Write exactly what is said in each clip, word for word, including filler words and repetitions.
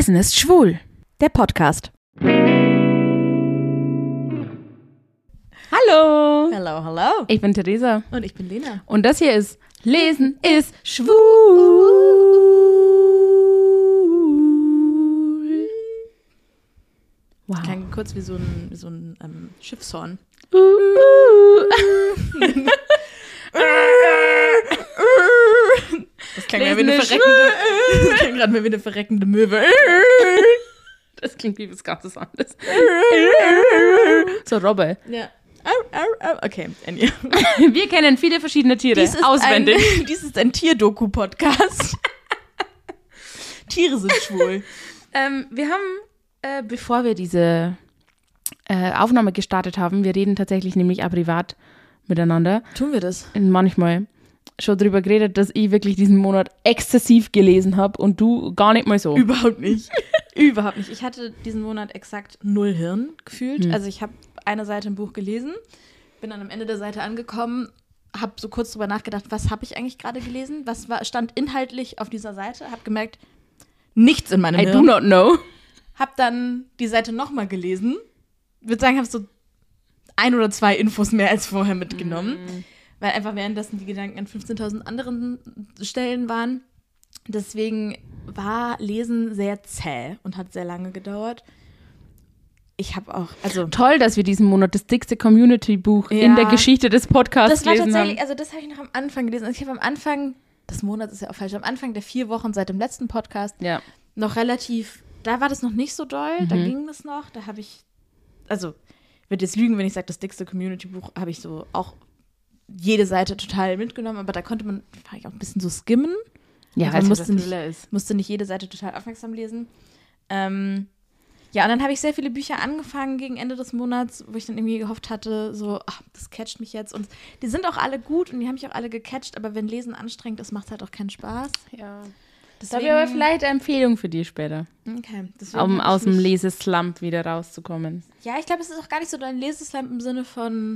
Lesen ist schwul. Der Podcast. Hallo. Hello, hello. Ich bin Theresa. Und ich bin Lena. Und das hier ist Lesen ist schwul. Wow. Das klang kurz wie so ein, wie so ein ähm, Schiffshorn. Das klang ja wie eine verreckende, das klang gerade wie eine verreckende Möwe. Das klingt wie was ganz anderes. So Robbe. Ja. Okay, Annie. Wir kennen viele verschiedene Tiere Dies ist auswendig. Ein, dies ist ein Tierdoku-Podcast. Tiere sind schwul. Ähm, wir haben, äh, bevor wir diese äh, Aufnahme gestartet haben, wir reden tatsächlich nämlich auch privat miteinander. Tun wir das? Und manchmal schon drüber geredet, dass ich wirklich diesen Monat exzessiv gelesen habe und du gar nicht mal so. Überhaupt nicht. Überhaupt nicht. Ich hatte diesen Monat exakt null Hirn gefühlt. Hm. Also ich habe eine Seite im Buch gelesen, bin dann am Ende der Seite angekommen, habe so kurz drüber nachgedacht, was habe ich eigentlich gerade gelesen? Was war, stand inhaltlich auf dieser Seite? Habe gemerkt, nichts in meinem I Hirn. do not know. Habe dann die Seite nochmal gelesen. Ich würde sagen, habe so ein oder zwei Infos mehr als vorher mitgenommen. Mm. Weil einfach währenddessen die Gedanken an fünfzehntausend anderen Stellen waren. Deswegen war Lesen sehr zäh und hat sehr lange gedauert. Ich habe auch, also toll, dass wir diesen Monat das dickste Community-Buch ja, in der Geschichte des Podcasts das war gelesen tatsächlich, haben. also das habe ich noch am Anfang gelesen. Also ich habe am Anfang des Monats, ist ja auch falsch, am Anfang der vier Wochen seit dem letzten Podcast ja. noch relativ, da war das noch nicht so doll, mhm. da ging das noch, da habe ich, also ich würde jetzt lügen, wenn ich sage, das dickste Community-Buch habe ich so auch jede Seite total mitgenommen, aber da konnte man auch ein bisschen so skimmen. Ja, also weil man es musste, nicht, ist. musste nicht jede Seite total aufmerksam lesen. Ähm, ja, und dann habe ich sehr viele Bücher angefangen gegen Ende des Monats, wo ich dann irgendwie gehofft hatte, so, ach, das catcht mich jetzt. Und die sind auch alle gut und die haben mich auch alle gecatcht, aber wenn Lesen anstrengend ist, macht es halt auch keinen Spaß. Ja. Das Deswegen, habe ich aber vielleicht eine Empfehlung für dich später. Okay. Um aus dem Leseslump wieder rauszukommen. Ja, ich glaube, es ist auch gar nicht so dein Leseslump im Sinne von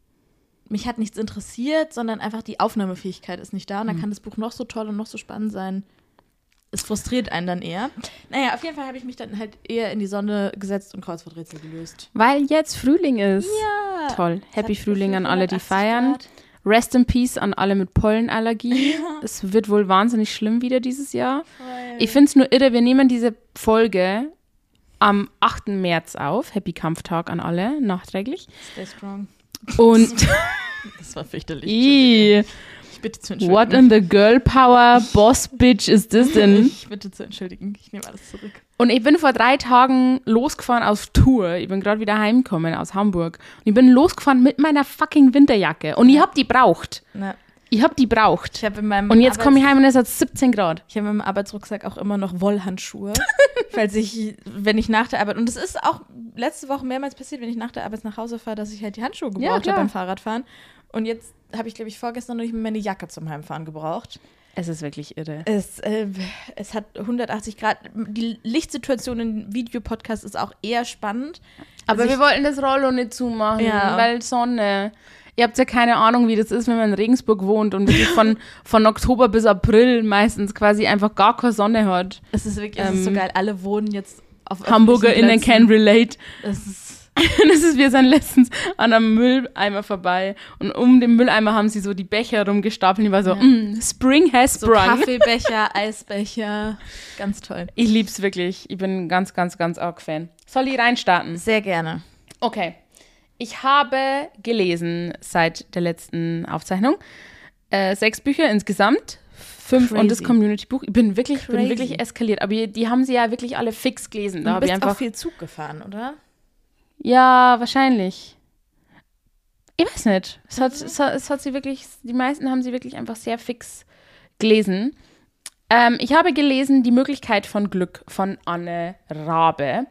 mich hat nichts interessiert, sondern einfach die Aufnahmefähigkeit ist nicht da und dann mhm. kann das Buch noch so toll und noch so spannend sein. Es frustriert einen dann eher. Naja, auf jeden Fall habe ich mich dann halt eher in die Sonne gesetzt und Kreuzworträtsel gelöst. Weil jetzt Frühling ist. Ja. Toll. Happy Frühling an alle, die feiern. Grad. Rest in Peace an alle mit Pollenallergie. Ja. Es wird wohl wahnsinnig schlimm wieder dieses Jahr. Voll. Ich finde es nur irre, wir nehmen diese Folge am achten März auf. Happy Kampftag an alle, nachträglich. Stay strong. Und das war fürchterlich. Ich bitte zu entschuldigen. What in the girl power boss bitch is this denn? Ich bitte zu entschuldigen. Ich nehme alles zurück. Und ich bin vor drei Tagen losgefahren auf Tour. Ich bin gerade wieder heimgekommen aus Hamburg. Und ich bin losgefahren mit meiner fucking Winterjacke. Und ich hab die braucht. Na. Ich hab die braucht. Ich hab in meinem und jetzt Arbeits- komme ich heim und es hat siebzehn Grad. Ich habe in meinem Arbeitsrucksack auch immer noch Wollhandschuhe. falls ich, wenn ich nach der Arbeit, und es ist auch letzte Woche mehrmals passiert, wenn ich nach der Arbeit nach Hause fahre, dass ich halt die Handschuhe gebraucht ja, habe beim Fahrradfahren. Und jetzt habe ich, glaube ich, vorgestern noch nicht mehr meine Jacke zum Heimfahren gebraucht. Es ist wirklich irre. Es, äh, es hat hundertachtzig Grad. Die Lichtsituation im Videopodcast ist auch eher spannend. Aber also wir wollten das Rollo nicht zumachen, ja. weil Sonne. Ihr habt ja keine Ahnung, wie das ist, wenn man in Regensburg wohnt und wirklich von, von Oktober bis April meistens quasi einfach gar keine Sonne hat. Es ist wirklich, es ähm, ist so geil. Alle wohnen jetzt auf HamburgerInnen can relate. Es ist das ist, wir sind letztens an einem Mülleimer vorbei und um den Mülleimer haben sie so die Becher rumgestapelt. Ich war so, ja. mm, Spring has so sprung. Kaffeebecher, Eisbecher, ganz toll. Ich lieb's wirklich. Ich bin ganz, ganz, ganz arg Fan. Soll ich reinstarten? Sehr gerne. Okay. Ich habe gelesen seit der letzten Aufzeichnung äh, sechs Bücher insgesamt. Fünf Crazy. Und das Community-Buch. Ich bin wirklich, Crazy. bin wirklich eskaliert. Aber die, die haben sie ja wirklich alle fix gelesen. Da du bist ich einfach auch viel Zug gefahren, oder? Ja, wahrscheinlich. Ich weiß nicht. Es hat, es hat, es hat sie wirklich, die meisten haben sie wirklich einfach sehr fix gelesen. Ähm, ich habe gelesen Die Möglichkeit von Glück von Anne Rabe.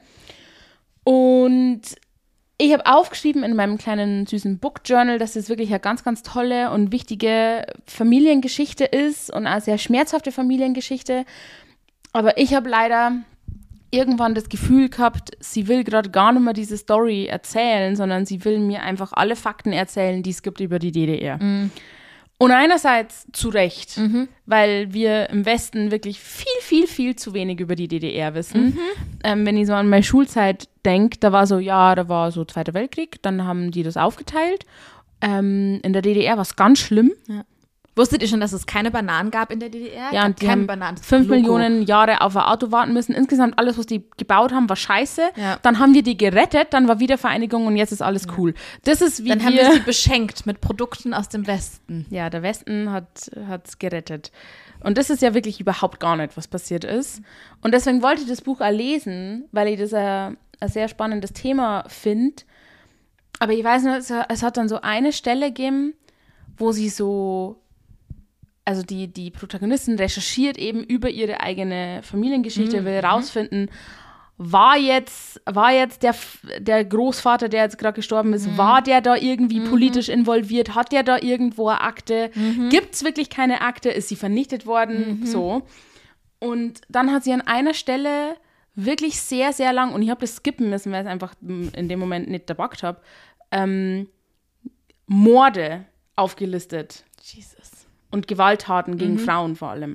Und ich habe aufgeschrieben in meinem kleinen süßen Book Journal, dass es wirklich eine ganz, ganz tolle und wichtige Familiengeschichte ist und eine sehr schmerzhafte Familiengeschichte. Aber ich habe leider irgendwann das Gefühl gehabt, sie will gerade gar nicht mehr diese Story erzählen, sondern sie will mir einfach alle Fakten erzählen, die es gibt über die D D R. Mm. Und einerseits zu Recht, Mhm. weil wir im Westen wirklich viel, viel, viel zu wenig über die D D R wissen. Mhm. Ähm, wenn ich so an meine Schulzeit denke, da war so, ja, da war so Zweiter Weltkrieg, dann haben die das aufgeteilt. Ähm, in der D D R war es ganz schlimm. Wusstet ihr schon, dass es keine Bananen gab in der D D R? Ja, und die keine haben Bananen. fünf Loco. Millionen Jahre auf ein Auto warten müssen. Insgesamt alles, was die gebaut haben, war scheiße. Ja. Dann haben wir die gerettet, dann war Wiedervereinigung und jetzt ist alles cool. Das ist wie Dann haben wir... wir sie beschenkt mit Produkten aus dem Westen. Ja, der Westen hat es gerettet. Und das ist ja wirklich überhaupt gar nicht, was passiert ist. Und deswegen wollte ich das Buch auch lesen, weil ich das ein, ein sehr spannendes Thema finde. Aber ich weiß nicht, es, es hat dann so eine Stelle gegeben, wo sie so, also die, die Protagonistin recherchiert eben über ihre eigene Familiengeschichte, Mhm. will rausfinden, war jetzt, war jetzt der, der Großvater, der jetzt gerade gestorben ist, war der da irgendwie politisch involviert? Hat der da irgendwo eine Akte? Gibt es wirklich keine Akte? Ist sie vernichtet worden? So. Und dann hat sie an einer Stelle wirklich sehr, sehr lang, und ich habe das skippen müssen, weil ich es einfach in dem Moment nicht dabackt habe, ähm, Morde aufgelistet. Jesus. Und Gewalttaten gegen Frauen vor allem.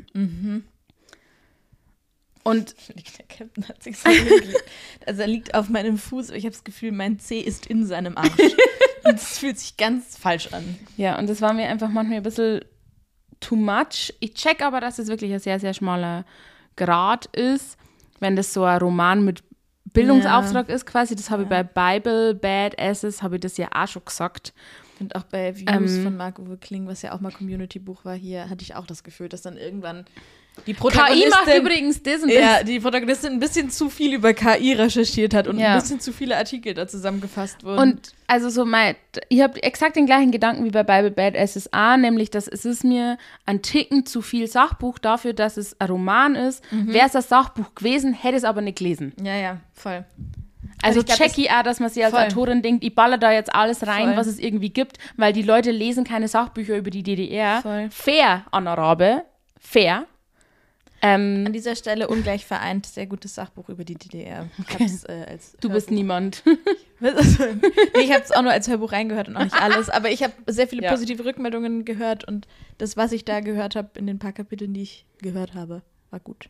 Und Der Captain hat sich so hingelegt. Also er liegt auf meinem Fuß, aber ich habe das Gefühl, mein Zeh ist in seinem Arsch. Und es fühlt sich ganz falsch an. ja, und das war mir einfach manchmal ein bisschen too much. Ich check aber, dass es wirklich ein sehr, sehr schmaler Grad ist, wenn das so ein Roman mit Bildungsauftrag ist quasi. Das habe ich bei Bible, Badasses, habe ich das ja auch schon gesagt. Und auch bei Views Ähm, von Marc-Uwe Kling, was ja auch mal Community-Buch war, hier hatte ich auch das Gefühl, dass dann irgendwann die K I macht Protagonistin, übrigens das und ja, das. die Protagonistin ein bisschen zu viel über K I recherchiert hat und Ja. ein bisschen zu viele Artikel da zusammengefasst wurden. Und also so mein, ich habe exakt den gleichen Gedanken wie bei Bible Badasses A, nämlich, dass es ist mir ein Ticken zu viel Sachbuch dafür, dass es ein Roman ist. Wäre es das Sachbuch gewesen, hätte es aber nicht gelesen. ja, ja, voll. Also ich glaub, check ich auch, dass man sich als voll. Autorin denkt, ich baller da jetzt alles rein, Voll. was es irgendwie gibt, weil die Leute lesen keine Sachbücher über die D D R. Voll. Fair, Anna Rabe. Fair. Ähm, An dieser Stelle ungleich vereint, sehr gutes Sachbuch über die D D R. Ich hab's, äh, als du bist Hörbuch- niemand. Also, nee, ich habe es auch nur als Hörbuch reingehört und auch nicht alles, aber ich habe sehr viele Ja. positive Rückmeldungen gehört und das, was ich da gehört habe in den paar Kapiteln, die ich gehört habe, war gut.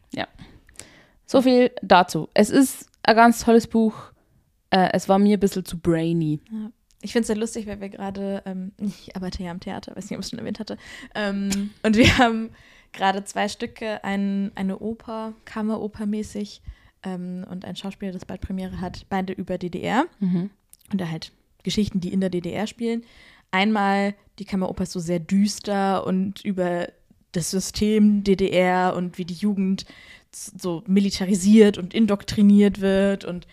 So viel dazu. Es ist ein ganz tolles Buch. Äh, es war mir ein bisschen zu brainy. Ich finde es sehr lustig, weil wir gerade, ähm, ich arbeite ja am Theater, weiß nicht, ob ich es schon erwähnt hatte, ähm, und wir haben gerade zwei Stücke, ein, eine Oper, Kammeroper-mäßig ähm, und ein Schauspieler, das bald Premiere hat, beide über D D R Mhm. und da halt Geschichten, die in der D D R spielen. Einmal, die Kammeroper ist so sehr düster und über das System D D R und wie die Jugend z- so militarisiert und indoktriniert wird und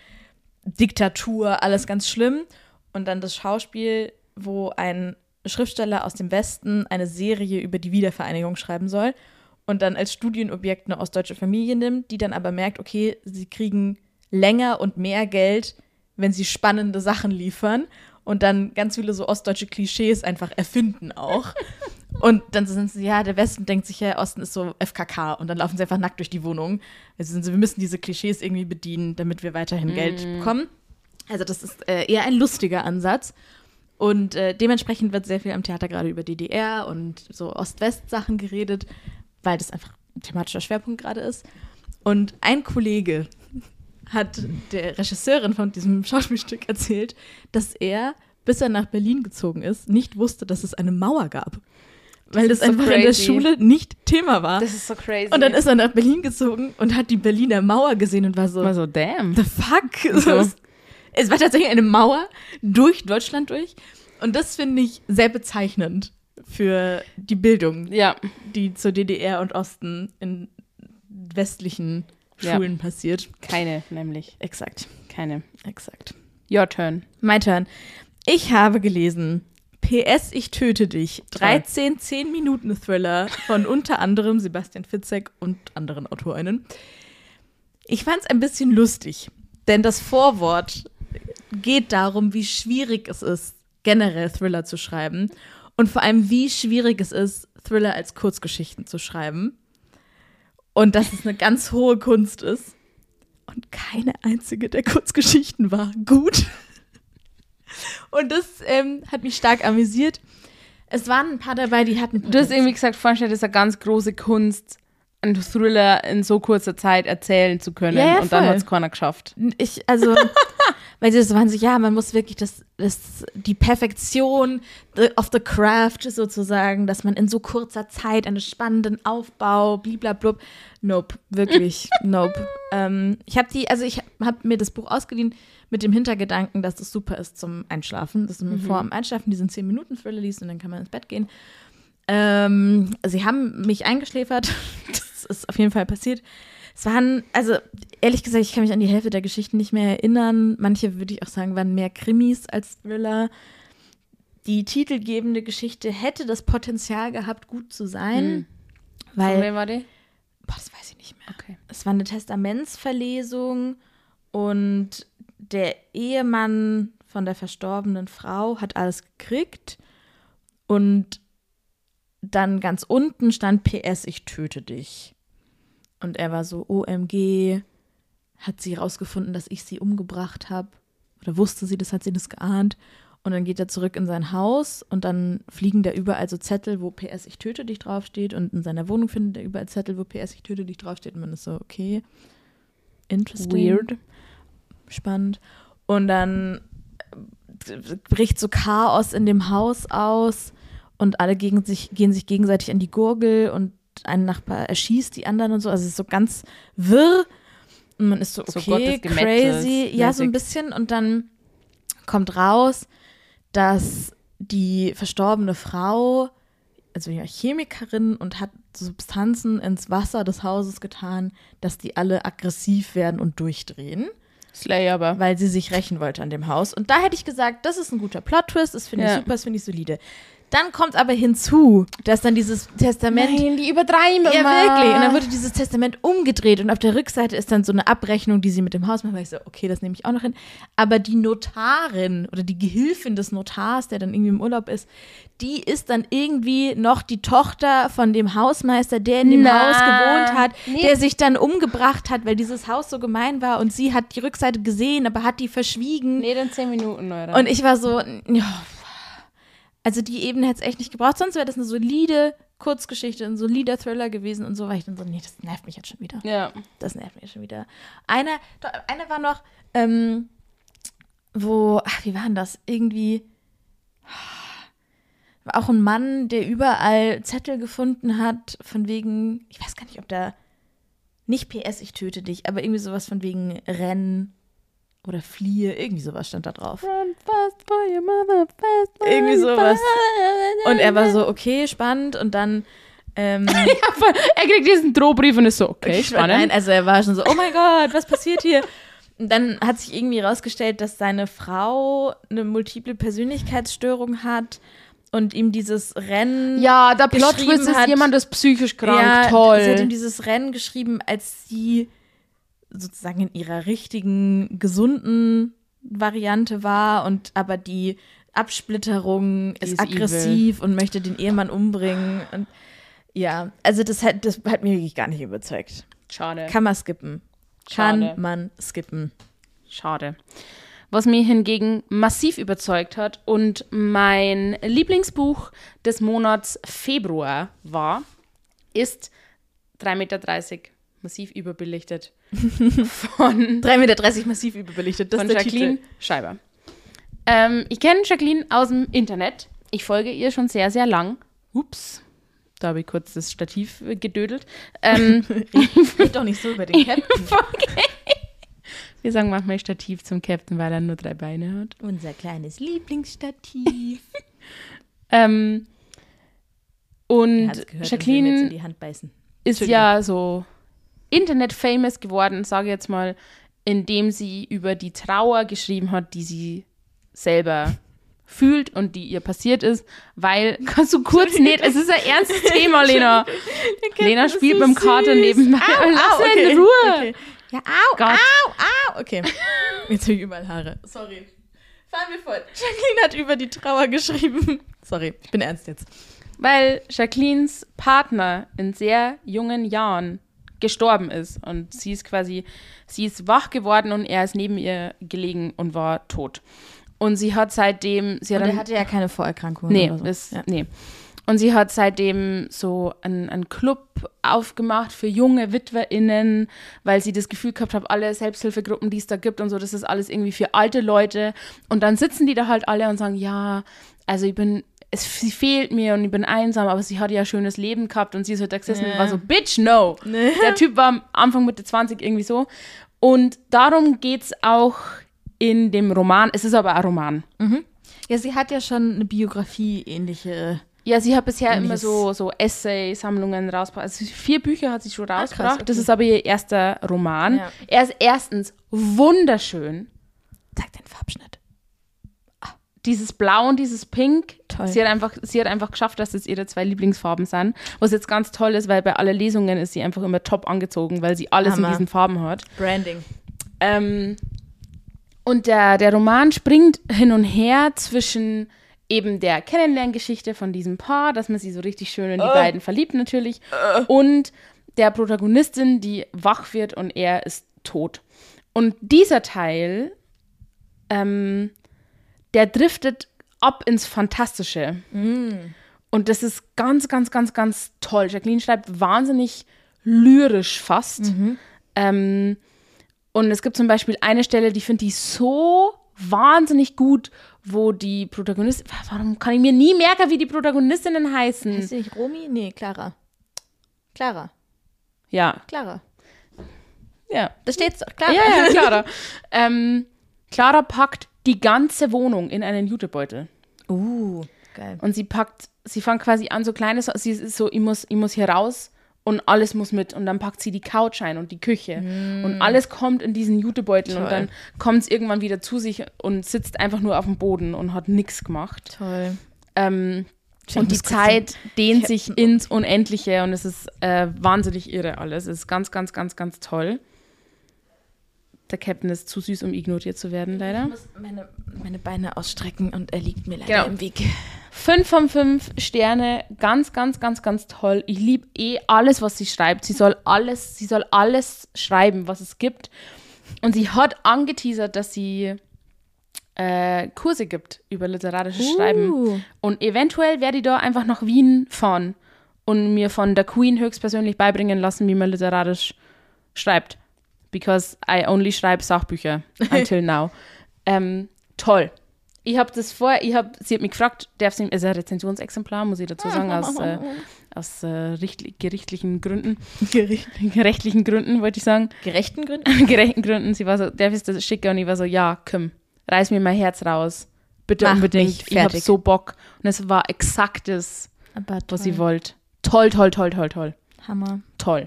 Diktatur, alles ganz schlimm. Und dann das Schauspiel, wo ein Schriftsteller aus dem Westen eine Serie über die Wiedervereinigung schreiben soll und dann als Studienobjekt eine ostdeutsche Familie nimmt, die dann aber merkt, okay, sie kriegen länger und mehr Geld, wenn sie spannende Sachen liefern und dann ganz viele so ostdeutsche Klischees einfach erfinden auch. Und dann sind sie, ja, der Westen denkt sich ja, Osten ist so F K K und dann laufen sie einfach nackt durch die Wohnung. Also sind sie, wir müssen diese Klischees irgendwie bedienen, damit wir weiterhin Geld bekommen. Also das ist äh, eher ein lustiger Ansatz. Und äh, dementsprechend wird sehr viel am Theater gerade über D D R und so Ost-West-Sachen geredet, weil das einfach ein thematischer Schwerpunkt gerade ist. Und ein Kollege hat der Regisseurin von diesem Schauspielstück erzählt, dass er, bis er nach Berlin gezogen ist, nicht wusste, dass es eine Mauer gab. Weil das, ist so einfach in der crazy. Schule nicht Thema war. Das ist so crazy. Und dann ist er nach Berlin gezogen und hat die Berliner Mauer gesehen und war so, mal so, damn. the fuck? So. So, es, es war tatsächlich eine Mauer durch Deutschland durch. Und das finde ich sehr bezeichnend für die Bildung, Ja, die zur D D R und Osten in westlichen Ja. Schulen passiert. keine, nämlich. Exakt, Keine. exakt. Your turn. My turn. Ich habe gelesen P S, ich töte dich. dreizehn zehn-Minuten-Thriller von unter anderem Sebastian Fitzek und anderen AutorInnen. Ich fand es ein bisschen lustig, denn das Vorwort geht darum, wie schwierig es ist, generell Thriller zu schreiben und vor allem, wie schwierig es ist, Thriller als Kurzgeschichten zu schreiben und dass es eine ganz hohe Kunst ist. Und keine einzige der Kurzgeschichten war gut. Und das ähm, hat mich stark amüsiert. Es waren ein paar dabei, die hatten... Du hast irgendwie gesagt, vorhin, das ist eine ganz große Kunst, einen Thriller in so kurzer Zeit erzählen zu können. Ja, ja, und dann voll. hat es keiner geschafft. Ich, also, weil sie so waren so, ja, man muss wirklich das, das, die Perfektion of the craft sozusagen, dass man in so kurzer Zeit einen spannenden Aufbau, bliblablub. Nope, wirklich, nope. Ähm, ich habe die, also ich habe mir das Buch ausgeliehen mit dem Hintergedanken, dass das super ist zum Einschlafen, dass man mhm. vor dem Einschlafen diesen zehn Minuten Thriller liest und dann kann man ins Bett gehen. Ähm, sie haben mich eingeschläfert. Das ist auf jeden Fall passiert. Es waren, also ehrlich gesagt, ich kann mich an die Hälfte der Geschichten nicht mehr erinnern. Manche, würde ich auch sagen, waren mehr Krimis als Thriller. Die titelgebende Geschichte hätte das Potenzial gehabt, gut zu sein. Hm. Weil, Von wem war die? Boah, das weiß ich nicht mehr. Okay. Es war eine Testamentsverlesung und der Ehemann von der verstorbenen Frau hat alles gekriegt und dann ganz unten stand P S, ich töte dich. Und er war so, O M G, hat sie rausgefunden, dass ich sie umgebracht habe. Oder wusste sie das, hat sie das geahnt. Und dann geht er zurück in sein Haus und dann fliegen da überall so Zettel, wo P S, ich töte dich draufsteht. Und in seiner Wohnung findet er überall Zettel, wo P S, ich töte dich draufsteht. Und man ist so, okay, interesting. Weird. Spannend. Und dann bricht so Chaos in dem Haus aus. Und alle gegen sich, gehen sich gegenseitig an die Gurgel und ein Nachbar erschießt die anderen und so. Also es ist so ganz wirr. Und man ist so, okay, so crazy. Ja, so ein bisschen. Und dann kommt raus, dass die verstorbene Frau, also ja, Chemikerin und hat Substanzen ins Wasser des Hauses getan, dass die alle aggressiv werden und durchdrehen. Slay aber. Weil sie sich rächen wollte an dem Haus. Und da hätte ich gesagt, das ist ein guter Plot-Twist, das finde ich ja. super, das finde ich solide. Dann kommt aber hinzu, dass dann dieses Testament... Nein, die übertreiben ja, immer. Ja, wirklich. Und dann wurde dieses Testament umgedreht und auf der Rückseite ist dann so eine Abrechnung, die sie mit dem Haus macht. Weil ich so, okay, das nehme ich auch noch hin. Aber die Notarin oder die Gehilfin des Notars, der dann irgendwie im Urlaub ist, die ist dann irgendwie noch die Tochter von dem Hausmeister, der in dem Na, Haus gewohnt hat, nee. der sich dann umgebracht hat, weil dieses Haus so gemein war und sie hat die Rückseite gesehen, aber hat die verschwiegen. Nee, dann zehn Minuten, oder? Und ich war so, ja, also die Ebene hätte es echt nicht gebraucht, sonst wäre das eine solide Kurzgeschichte, ein solider Thriller gewesen und so war ich dann so, nee, das nervt mich jetzt schon wieder. Ja. Das nervt mich jetzt schon wieder. Eine, doch, eine war noch, ähm, wo, ach, wie war denn das? Irgendwie war auch ein Mann, der überall Zettel gefunden hat, von wegen, ich weiß gar nicht, ob da, nicht P S, ich töte dich, aber irgendwie sowas von wegen Rennen oder fliehe, irgendwie sowas stand da drauf. Run fast for your mother, fast for Irgendwie sowas. fast. Und er war so, okay, spannend. Und dann ähm, ja, voll. Er kriegt diesen Drohbrief und ist so, okay, spannend. Nein, also er war schon so, oh mein Gott, was passiert hier? Und dann hat sich irgendwie rausgestellt, dass seine Frau eine multiple Persönlichkeitsstörung hat und ihm dieses Rennen Ja, der Plot-Twist ist hat, jemand, das psychisch krank, ja, toll. Sie hat ihm dieses Rennen geschrieben, als sie sozusagen in ihrer richtigen, gesunden Variante war und aber die Absplitterung Die ist, ist aggressiv evil. Und möchte den Ehemann umbringen. Und ja, also das hat, das hat mich wirklich gar nicht überzeugt. Schade. Kann man skippen. Kann Schade. man skippen. Schade. Was mich hingegen massiv überzeugt hat und mein Lieblingsbuch des Monats Februar war, ist drei Meter dreißig. Massiv überbelichtet. Von drei Meter dreißig massiv überbelichtet. Das von ist der Jacqueline Titel. Scheiber. Ähm, ich kenne Jacqueline aus dem Internet. Ich folge ihr schon sehr, sehr lang. Ups, da habe ich kurz das Stativ äh, gedödelt. Ähm, Red doch nicht so über den Captain. okay. Wir sagen manchmal Stativ zum Captain, weil er nur drei Beine hat. Unser kleines Lieblingsstativ. ähm, und gehört, Jacqueline jetzt in die Hand beißen. ist ja so Internet-famous geworden, sage ich jetzt mal, indem sie über die Trauer geschrieben hat, die sie selber fühlt und die ihr passiert ist, weil, kannst du kurz nicht, es ist ein ernstes Thema, Lena. Lena spielt so mit dem Kater nebenbei. Au, Lass au, sie okay. in Ruhe. Okay. Ja, au, Gott. au, au. Okay, jetzt habe ich überall Haare. Sorry. Fahren wir fort. Jacqueline hat über die Trauer geschrieben. Sorry, ich bin ernst jetzt. Weil Jacquelines Partner in sehr jungen Jahren gestorben ist und sie ist quasi, sie ist wach geworden und er ist neben ihr gelegen und war tot. Und sie hat seitdem... Sie hat Und er dann, hatte ja keine Vorerkrankungen nee, oder so. ist, Ja. nee. Und sie hat seitdem so einen, einen Club aufgemacht für junge WitwerInnen, weil sie das Gefühl gehabt hat, alle Selbsthilfegruppen, die es da gibt und so, das ist alles irgendwie für alte Leute. Und dann sitzen die da halt alle und sagen, ja, also ich bin, es, sie fehlt mir und ich bin einsam, aber sie hat ja ein schönes Leben gehabt und sie ist halt da gesessen Ja. und war so, bitch, no. Nee. Der Typ war am Anfang Mitte zwanzig irgendwie so. Und darum geht's auch in dem Roman. Es ist aber ein Roman. Mhm. Ja, sie hat ja schon eine Biografie ähnliche. Ja, sie hat bisher immer Ähnliches. so, so Essay-Sammlungen rausgebracht. Also vier Bücher hat sie schon krass, rausgebracht. okay. Das ist aber ihr erster Roman. Ja. Er ist erstens wunderschön. Zeig den Farbschnitt. Dieses Blau und dieses Pink. Toll. Sie hat einfach, sie hat einfach geschafft, dass das ihre zwei Lieblingsfarben sind. Was jetzt ganz toll ist, weil bei allen Lesungen ist sie einfach immer top angezogen, weil sie alles Hammer. in diesen Farben hat. Branding. Ähm, und der, der Roman springt hin und her zwischen eben der Kennenlerngeschichte von diesem Paar, dass man sie so richtig schön in die Oh. beiden verliebt natürlich, und der Protagonistin, die wach wird und er ist tot. Und dieser Teil, ähm, der driftet ab ins Fantastische. Und das ist ganz, ganz, ganz, ganz toll. Jacqueline schreibt wahnsinnig lyrisch fast. Ähm, und es gibt zum Beispiel eine Stelle, die finde ich so wahnsinnig gut, wo die Protagonistin, warum kann ich mir nie merken, wie die Protagonistinnen heißen? Heißt sie nicht Romy? Nee, Clara. Clara. Ja, Clara. ja. Da steht's doch. Clara. Ja, ja, Clara. ähm, Clara packt die ganze Wohnung in einen Jutebeutel. Uh, geil. Und sie packt, sie fängt quasi an, so kleines, sie ist so, ich muss, ich muss hier raus und alles muss mit. Und dann packt sie die Couch ein und die Küche. Mm. Und alles kommt in diesen Jutebeutel. Toll. Und dann kommt es irgendwann wieder zu sich und sitzt einfach nur auf dem Boden und hat nichts gemacht. Toll. Ähm, Ich und die muss kurz Zeit dehnt Captain sich ins Unendliche und es ist äh, wahnsinnig irre alles. Es ist ganz, ganz, ganz, ganz toll. Der Captain ist zu süß, um ignoriert zu werden, leider. Ich muss meine, meine Beine ausstrecken und er liegt mir leider Genau. im Weg. Fünf von fünf Sterne, ganz, ganz, ganz, ganz toll. Ich liebe eh alles, was sie schreibt. Sie soll alles, sie soll alles schreiben, was es gibt. Und sie hat angeteasert, dass sie äh, Kurse gibt über literarisches Uh. Schreiben. Und eventuell werde ich da einfach nach Wien fahren und mir von der Queen höchstpersönlich beibringen lassen, wie man literarisch schreibt. Because I only schreibe Sachbücher until now. ähm, toll. Ich habe das vor, ich hab, sie hat mich gefragt, darf sie, ist ein Rezensionsexemplar, muss ich dazu sagen, aus, äh, aus äh, richtli- gerichtlichen Gründen. Gerechtlichen Gründen, wollte ich sagen. Gerechten Gründen? Gerechten Gründen. Sie war so, darf ich das schicken? Und ich war so, ja, Kim, reiß mir mein Herz raus. Bitte Mach unbedingt. mich Ich habe fertig. so Bock. Und es war exakt das, Aber toll. was sie wollte. Toll, toll, toll, toll, toll. Hammer. Toll.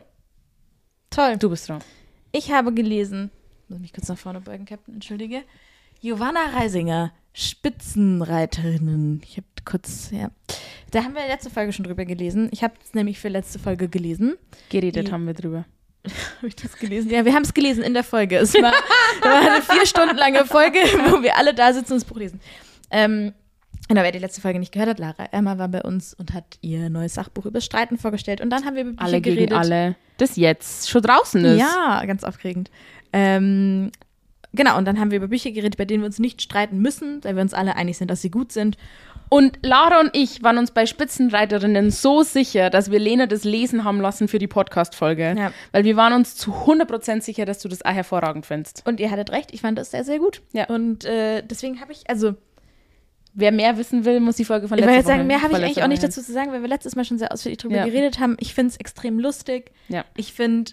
Toll. Du bist dran. Ich habe gelesen, muss mich kurz nach vorne beugen, Captain, entschuldige. Giovanna Reisinger, Spitzenreiterinnen. Ich habe kurz, ja. Da haben wir letzte Folge schon drüber gelesen. Ich habe es nämlich für letzte Folge gelesen. Geredet Die- haben wir drüber. Habe ich das gelesen? Ja, wir haben es gelesen in der Folge. Es war, war eine vier Stunden lange Folge, wo wir alle da sitzen und das Buch lesen. Ähm, genau, wer die letzte Folge nicht gehört hat, Lara Emma war bei uns und hat ihr neues Sachbuch über Streiten vorgestellt. Und dann haben wir über Bücher Alle gegen geredet. alle. Das jetzt schon draußen ist. Ja, ganz aufregend. Ähm, genau, und dann haben wir über Bücher geredet, bei denen wir uns nicht streiten müssen, weil wir uns alle einig sind, dass sie gut sind. Und Lara und ich waren uns bei Spitzenreiterinnen so sicher, dass wir Lena das lesen haben lassen für die Podcast-Folge. Ja. Weil wir waren uns zu hundert Prozent sicher, dass du das auch hervorragend findest. Und ihr hattet recht, ich fand das sehr, sehr gut. Ja. Und äh, deswegen habe ich, also, Wer mehr wissen will, muss die Folge von ich letzter wollte Woche sagen, mehr habe ich von eigentlich letzter auch nicht Woche dazu zu sagen, weil wir letztes Mal schon sehr ausführlich drüber Ja. geredet haben. Ich finde es extrem lustig. Ja. Ich finde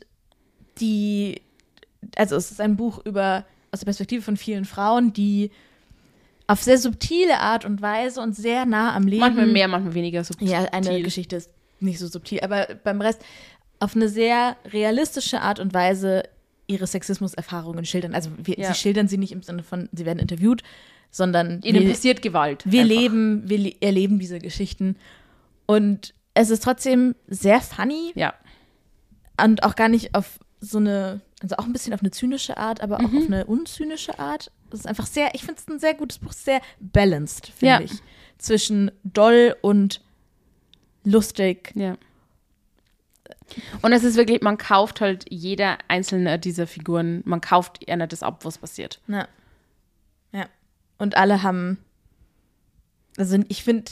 die, also es ist ein Buch über, aus der Perspektive von vielen Frauen, die auf sehr subtile Art und Weise und sehr nah am Leben. Manchmal mehr, manchmal weniger subtil. Ja, eine Geschichte ist nicht so subtil, aber beim Rest auf eine sehr realistische Art und Weise ihre Sexismuserfahrungen schildern. Also wir, Ja. sie schildern sie nicht im Sinne von, sie werden interviewt, sondern Ihnen wir, passiert Gewalt. wir einfach. leben, wir le- erleben diese Geschichten. Und es ist trotzdem sehr funny Ja. und auch gar nicht auf so eine, also auch ein bisschen auf eine zynische Art, aber auch auf eine unzynische Art. Es ist einfach sehr, ich finde es ein sehr gutes Buch, sehr balanced, finde Ja. ich. Zwischen doll und lustig. Ja. Und es ist wirklich, man kauft halt jeder einzelne dieser Figuren, man kauft einer das ab, was passiert. Ja. Ja. Und alle haben, also ich finde,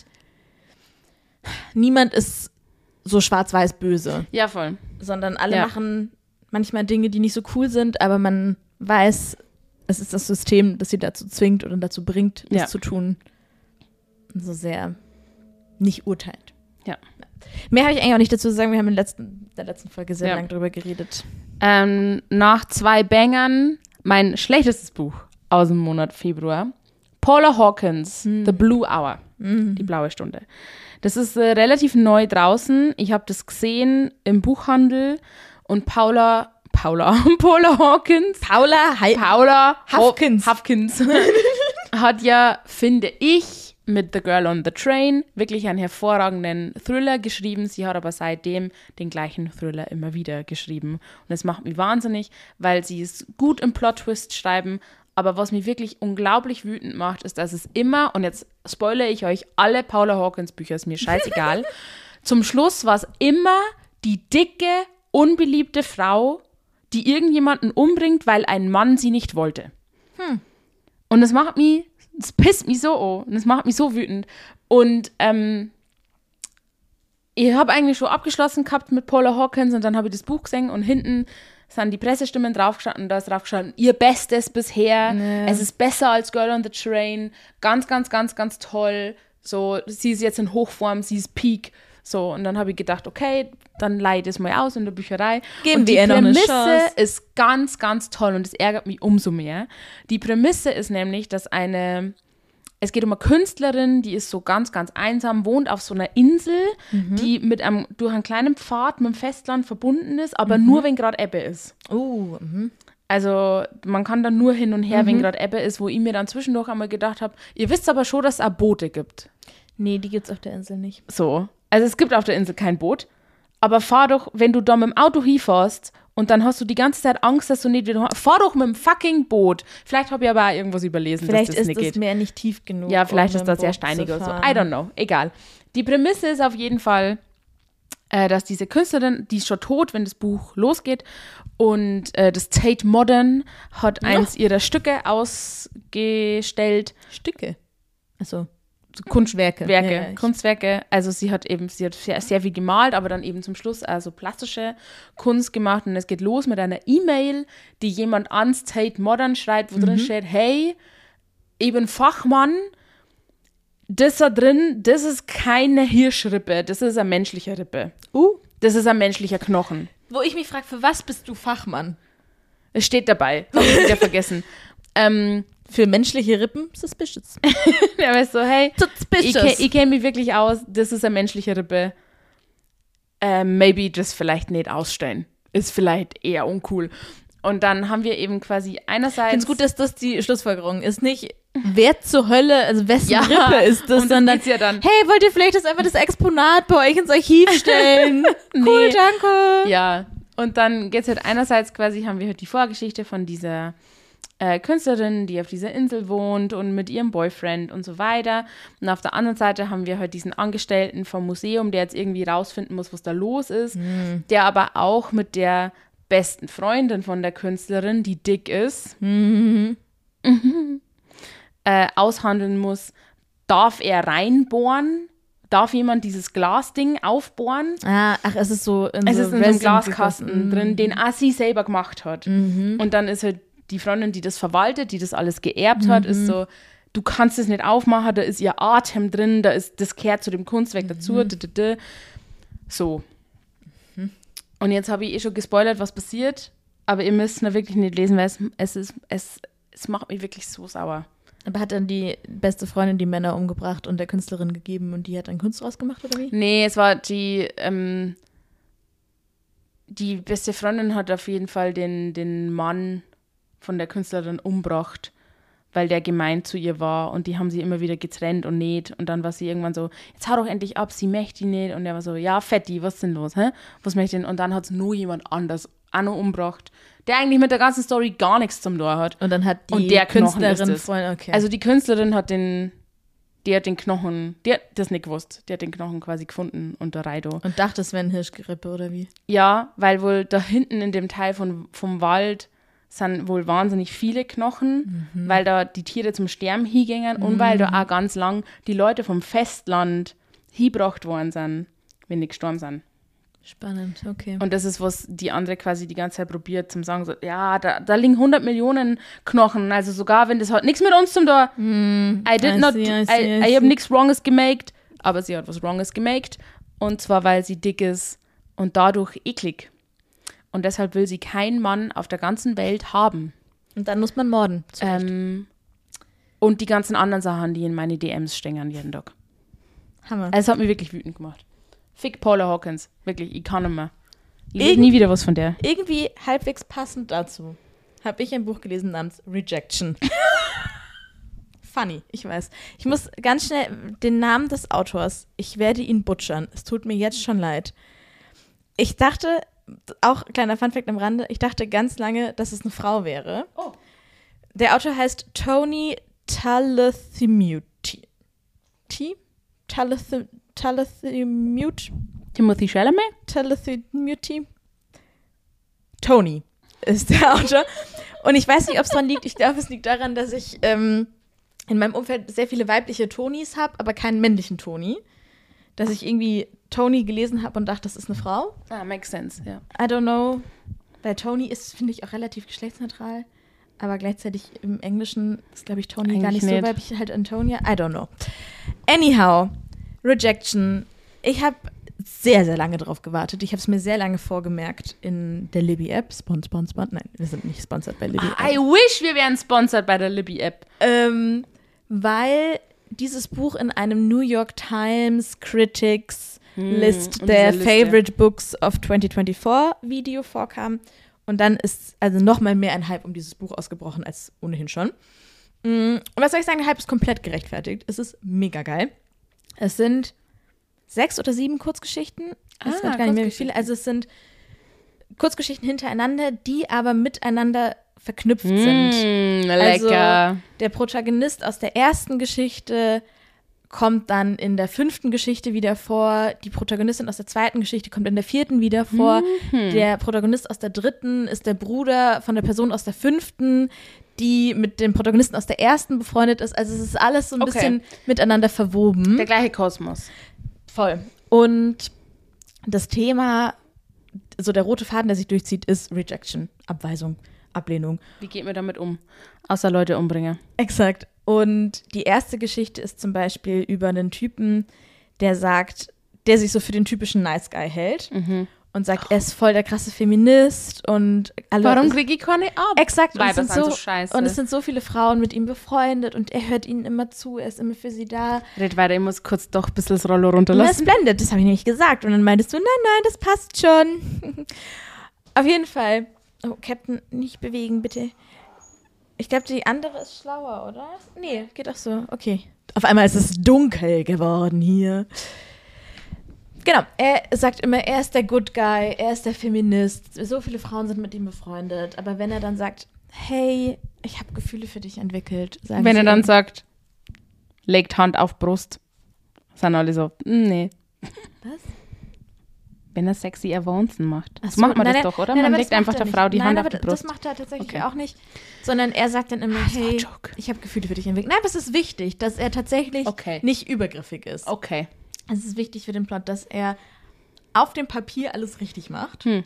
niemand ist so schwarz-weiß böse. Ja, voll. Sondern alle Ja. machen manchmal Dinge, die nicht so cool sind, aber man weiß, es ist das System, das sie dazu zwingt oder dazu bringt, das Ja. zu tun. Und so sehr nicht urteilt. Ja. Mehr habe ich eigentlich auch nicht dazu zu sagen. Wir haben in der letzten, der letzten Folge sehr Ja. lang drüber geredet. Ähm, nach zwei Bangern mein schlechtestes Buch aus dem Monat Februar. Paula Hawkins, Hm. The Blue Hour, Mhm. die blaue Stunde. Das ist äh, relativ neu draußen. Ich habe das gesehen im Buchhandel und Paula, Paula, Paula Hawkins, Paula Hi Paula Hawkins. Hawkins hat ja, finde ich, mit The Girl on the Train wirklich einen hervorragenden Thriller geschrieben. Sie hat aber seitdem den gleichen Thriller immer wieder geschrieben. Und das macht mich wahnsinnig, weil sie es gut im Plot-Twist schreiben. Aber was mich wirklich unglaublich wütend macht, ist, dass es immer, und jetzt spoilere ich euch alle Paula Hawkins Bücher, ist mir scheißegal, zum Schluss war es immer die dicke, unbeliebte Frau, die irgendjemanden umbringt, weil ein Mann sie nicht wollte. Hm. Und das macht mich, das pisst mich so an. Und das macht mich so wütend. Und ähm, ich habe eigentlich schon abgeschlossen gehabt mit Paula Hawkins und dann habe ich das Buch gesehen und hinten sind die Pressestimmen draufgestanden und da ist draufgestanden, ihr Bestes bisher, Nee. es ist besser als Girl on the Train, ganz, ganz, ganz, ganz toll. So, sie ist jetzt in Hochform, sie ist Peak. So, und dann habe ich gedacht, okay, dann leihe ich das mal aus in der Bücherei. Geben und die wir ihr noch eine Prämisse Chance. ist ganz, ganz toll und es ärgert mich umso mehr. Die Prämisse ist nämlich, dass eine, es geht um eine Künstlerin, die ist so ganz, ganz einsam, wohnt auf so einer Insel, Mhm. die mit einem, durch einen kleinen Pfad mit dem Festland verbunden ist, aber nur, wenn gerade Ebbe ist. Oh, mhm. Also man kann dann nur hin und her, Mhm. wenn gerade Ebbe ist, wo ich mir dann zwischendurch einmal gedacht habe, ihr wisst aber schon, dass es auch Boote gibt. Nee, die gibt's auf der Insel nicht. So. Also es gibt auf der Insel kein Boot, aber fahr doch, wenn du da mit dem Auto hinfährst und dann hast du die ganze Zeit Angst, dass du nicht wieder, fahr doch mit dem fucking Boot. Vielleicht habe ich aber auch irgendwas überlesen, Vielleicht dass das ist nicht das geht. Meer nicht tief genug. Ja, vielleicht um ist mit das dem sehr Boot steinig zu oder so. fahren. I don't know. Egal. Die Prämisse ist auf jeden Fall, äh, dass diese Künstlerin, die ist schon tot, wenn das Buch losgeht, und äh, das Tate Modern hat Ja. eins ihrer Stücke ausgestellt. Stücke. Also so Kunstwerke. Werke, Ja, ja, ich- Kunstwerke. Also sie hat eben, sie hat sehr, sehr viel gemalt, aber dann eben zum Schluss also plastische Kunst gemacht. Und es geht los mit einer E-Mail, die jemand ans Tate Modern schreibt, wo Mhm. drin steht, hey, ich bin Fachmann, das da drin, das ist keine Hirschrippe, das ist eine menschliche Rippe. Uh, Das ist ein menschlicher Knochen. wo ich mich frage, für was bist du Fachmann? Es steht dabei, hab ich wieder vergessen. Ähm, Für menschliche Rippen? Suspicious. der weiß so, hey, ich, Suspicious. ke- ich kenne mich wirklich aus, das ist eine menschliche Rippe. Äh, maybe das vielleicht nicht ausstellen. Ist vielleicht eher uncool. Und dann haben wir eben quasi Ich einerseits. finde es gut, dass das die Schlussfolgerung ist. Nicht, wer zur Hölle, also wessen Ja, Rippe ist das, um das sondern, geht's ja dann. hey, wollt ihr vielleicht das einfach das Exponat bei euch ins Archiv stellen? Cool, Nee. danke. Ja, und dann geht es halt einerseits quasi, haben wir halt die Vorgeschichte von dieser äh, Künstlerin, die auf dieser Insel wohnt und mit ihrem Boyfriend und so weiter. Und auf der anderen Seite haben wir halt diesen Angestellten vom Museum, der jetzt irgendwie rausfinden muss, was da los ist, der aber auch mit der besten Freundin von der Künstlerin, die dick ist, Mhm. äh, aushandeln muss, darf er reinbohren? Darf jemand dieses Glasding aufbohren? Ah, ach, es ist so in Es so ist in so einem Resin Glaskasten gegossen. drin, den Assi selber gemacht hat. Mhm. Und dann ist halt die Freundin, die das verwaltet, die das alles geerbt hat, ist so, du kannst es nicht aufmachen, da ist ihr Atem drin, da ist, das gehört zu dem Kunstwerk dazu. Mhm. d- d- d. So. Und jetzt habe ich eh schon gespoilert, was passiert, aber ihr müsst es wirklich nicht lesen, weil es, es, ist, es, es macht mich wirklich so sauer. Aber hat dann die beste Freundin die Männer umgebracht und der Künstlerin gegeben und die hat dann Kunst draus gemacht, oder wie? Nee, es war die, ähm, die beste Freundin hat auf jeden Fall den, den Mann von der Künstlerin umgebracht, weil der gemein zu ihr war und die haben sie immer wieder getrennt und näht und dann war sie irgendwann so, jetzt hau doch endlich ab, sie möchte nicht und er war so, ja Fetti, was ist denn los, hä? Was möchte ich denn? Und dann hat es nur jemand anders auch noch umgebracht, der eigentlich mit der ganzen Story gar nichts zum Tor hat. Und dann hat die Und der Knochen Künstlerin ist es. Freundin, okay. Also die Künstlerin hat den, die hat den Knochen, die hat das nicht gewusst, die hat den Knochen quasi gefunden unter Reido. und dachte, es wäre ein Hirschgerippe, oder wie? Ja, weil wohl da hinten in dem Teil von, vom Wald sind wohl wahnsinnig viele Knochen, mhm. weil da die Tiere zum Sterben hingingen mhm. und weil da auch ganz lang die Leute vom Festland hingebracht worden sind, wenn die gestorben sind. Spannend, okay. Und das ist, was die andere quasi die ganze Zeit probiert, zum sagen, so, ja, da, da liegen hundert Millionen Knochen, also sogar, wenn das hat nichts mit uns zu tun, mm, I did I not, see, I, see, I, I, I habe nichts Wronges gemacht, aber sie hat was Wronges gemacht, und zwar, weil sie dick ist und dadurch eklig. Und deshalb will sie keinen Mann auf der ganzen Welt haben. Und dann muss man morden. Ähm, und die ganzen anderen Sachen, die in meine D Ms stängern jeden Tag. Hammer. Also es hat mich wirklich wütend gemacht. Fick Paula Hawkins. Wirklich, ich kann nicht mehr. Ich lese nie wieder was von der. Irgendwie halbwegs passend dazu habe ich ein Buch gelesen namens Rejection. Funny, ich weiß. Ich muss ganz schnell den Namen des Autors, ich werde ihn butchern. Es tut mir jetzt schon leid. Ich dachte, auch kleiner Funfact am Rande, ich dachte ganz lange, dass es eine Frau wäre. Oh. Der Autor heißt Tony Talathimuti. T? Talath- Talathimuti? Timothy Chalamet? Talathimuti? Tony ist der Autor. Und ich weiß nicht, ob es daran liegt. Ich glaube, es liegt daran, dass ich ähm, in meinem Umfeld sehr viele weibliche Tonys habe, aber keinen männlichen Tony. Dass ich irgendwie Tony gelesen habe und dachte, das ist eine Frau. Ah, makes sense, ja. I don't know. Weil Tony ist, finde ich, auch relativ geschlechtsneutral. Aber gleichzeitig im Englischen ist, glaube ich, Tony Eigentlich gar nicht, nicht so weiblich, halt Antonia. I don't know. Anyhow, Rejection. Ich habe sehr, sehr lange drauf gewartet. Ich habe es mir sehr lange vorgemerkt in der Libby-App. Spon, spon, spon. Nein, wir sind nicht sponsored bei Libby-App. I wish wir wären sponsored bei der Libby-App. Ähm, weil dieses Buch in einem New York Times Critics hm, List der Favorite Books of twenty twenty-four Video vorkam. Und dann ist also noch mal mehr ein Hype um dieses Buch ausgebrochen als ohnehin schon. Und was soll ich sagen, der Hype ist komplett gerechtfertigt. Es ist mega geil. Es sind sechs oder sieben Kurzgeschichten. Ich weiß Ah, gar nicht mehr, wie viele. Also es sind Kurzgeschichten hintereinander, die aber miteinander verknüpft mm, sind. Lecker. Also der Protagonist aus der ersten Geschichte kommt dann in der fünften Geschichte wieder vor. Die Protagonistin aus der zweiten Geschichte kommt in der vierten wieder vor. Mhm. Der Protagonist aus der dritten ist der Bruder von der Person aus der fünften, die mit dem Protagonisten aus der ersten befreundet ist. Also es ist alles so ein Okay. bisschen miteinander verwoben. Der gleiche Kosmos. Voll. Und das Thema, so der rote Faden, der sich durchzieht, ist Rejection, Abweisung, Ablehnung. Wie geht man damit um? Außer Leute umbringen. Exakt. Und die erste Geschichte ist zum Beispiel über einen Typen, der sagt, der sich so für den typischen Nice Guy hält Mhm. und sagt, er ist voll der krasse Feminist und alle. Warum kriege ich keine ab? Exakt. Und es, Weiber sind sind so, so scheiße. und es sind so viele Frauen mit ihm befreundet und er hört ihnen immer zu, er ist immer für sie da. Red weiter, ich muss kurz doch ein bisschen das Rollo Und das runterlassen. blendet, das habe ich nämlich gesagt. Und dann meintest du, nein, nein, das passt schon. Auf jeden Fall. Oh, Captain, nicht bewegen, bitte. Ich glaube, die andere ist schlauer, oder? Nee, geht auch so. Okay. Auf einmal ist es dunkel geworden hier. Genau, er sagt immer, er ist der Good Guy, er ist der Feminist. So viele Frauen sind mit ihm befreundet. Aber wenn er dann sagt, hey, ich habe Gefühle für dich entwickelt. Sagen Wenn sie er dann ihm, sagt, legt Hand auf Brust, sind alle so, "Mm, nee. was? Wenn er sexy Avancen macht. Ach So so, macht man nein, das nein, doch, oder? nein, Man aber legt das einfach macht der er Frau nicht. die Nein, Hand aber auf die Brust. Das macht er tatsächlich Okay. auch nicht. Sondern er sagt dann immer, das war ein hey, Joke. ich habe Gefühle für dich entwickelt. Nein, aber es ist wichtig, dass er tatsächlich Okay. nicht übergriffig ist. Okay. Es ist wichtig für den Plot, dass er auf dem Papier alles richtig macht. Hm.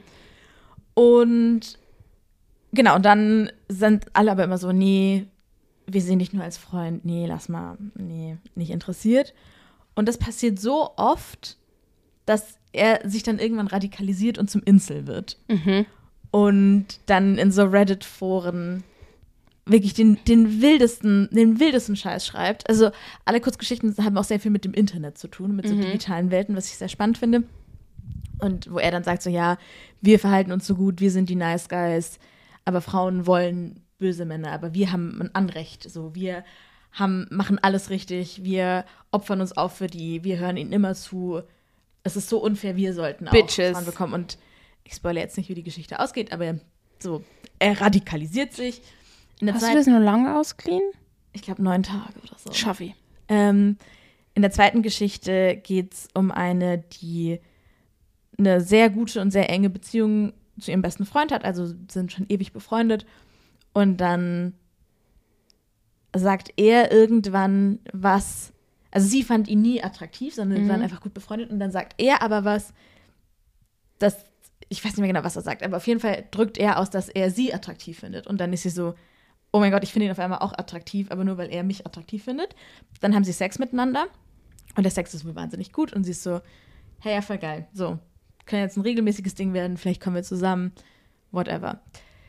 Und genau, und dann sind alle aber immer so, nee, wir sehen dich nur als Freund. Nee, lass mal, nee, nicht interessiert. Und das passiert so oft, dass er sich dann irgendwann radikalisiert und zum Insel wird. Mhm. Und dann in so Reddit-Foren wirklich den, den wildesten, den wildesten Scheiß schreibt. Also alle Kurzgeschichten haben auch sehr viel mit dem Internet zu tun, mit so Mhm. digitalen Welten, was ich sehr spannend finde. Und wo er dann sagt so, ja, wir verhalten uns so gut, wir sind die Nice Guys, aber Frauen wollen böse Männer, aber wir haben ein Anrecht, so, wir haben, machen alles richtig, wir opfern uns auf für die, wir hören ihnen immer zu. Es ist so unfair, wir sollten auch Bitches. Frauen bekommen. Und ich spoilere jetzt nicht, wie die Geschichte ausgeht, aber so, er radikalisiert sich. In der Hast Zeit, du das nur lange ausgeliehen? ich glaube, neun Tage oder so. Schaffi. Ähm, in der zweiten Geschichte geht es um eine, die eine sehr gute und sehr enge Beziehung zu ihrem besten Freund hat, also sind schon ewig befreundet. Und dann sagt er irgendwann was, also sie fand ihn nie attraktiv, sondern mhm. waren einfach gut befreundet. Und dann sagt er aber was, das, ich weiß nicht mehr genau, was er sagt, aber auf jeden Fall drückt er aus, dass er sie attraktiv findet. Und dann ist sie so, oh mein Gott, ich finde ihn auf einmal auch attraktiv, aber nur, weil er mich attraktiv findet. Dann haben sie Sex miteinander und der Sex ist wohl wahnsinnig gut und sie ist so, hey, ja, voll geil. So, kann jetzt ein regelmäßiges Ding werden, vielleicht kommen wir zusammen, whatever.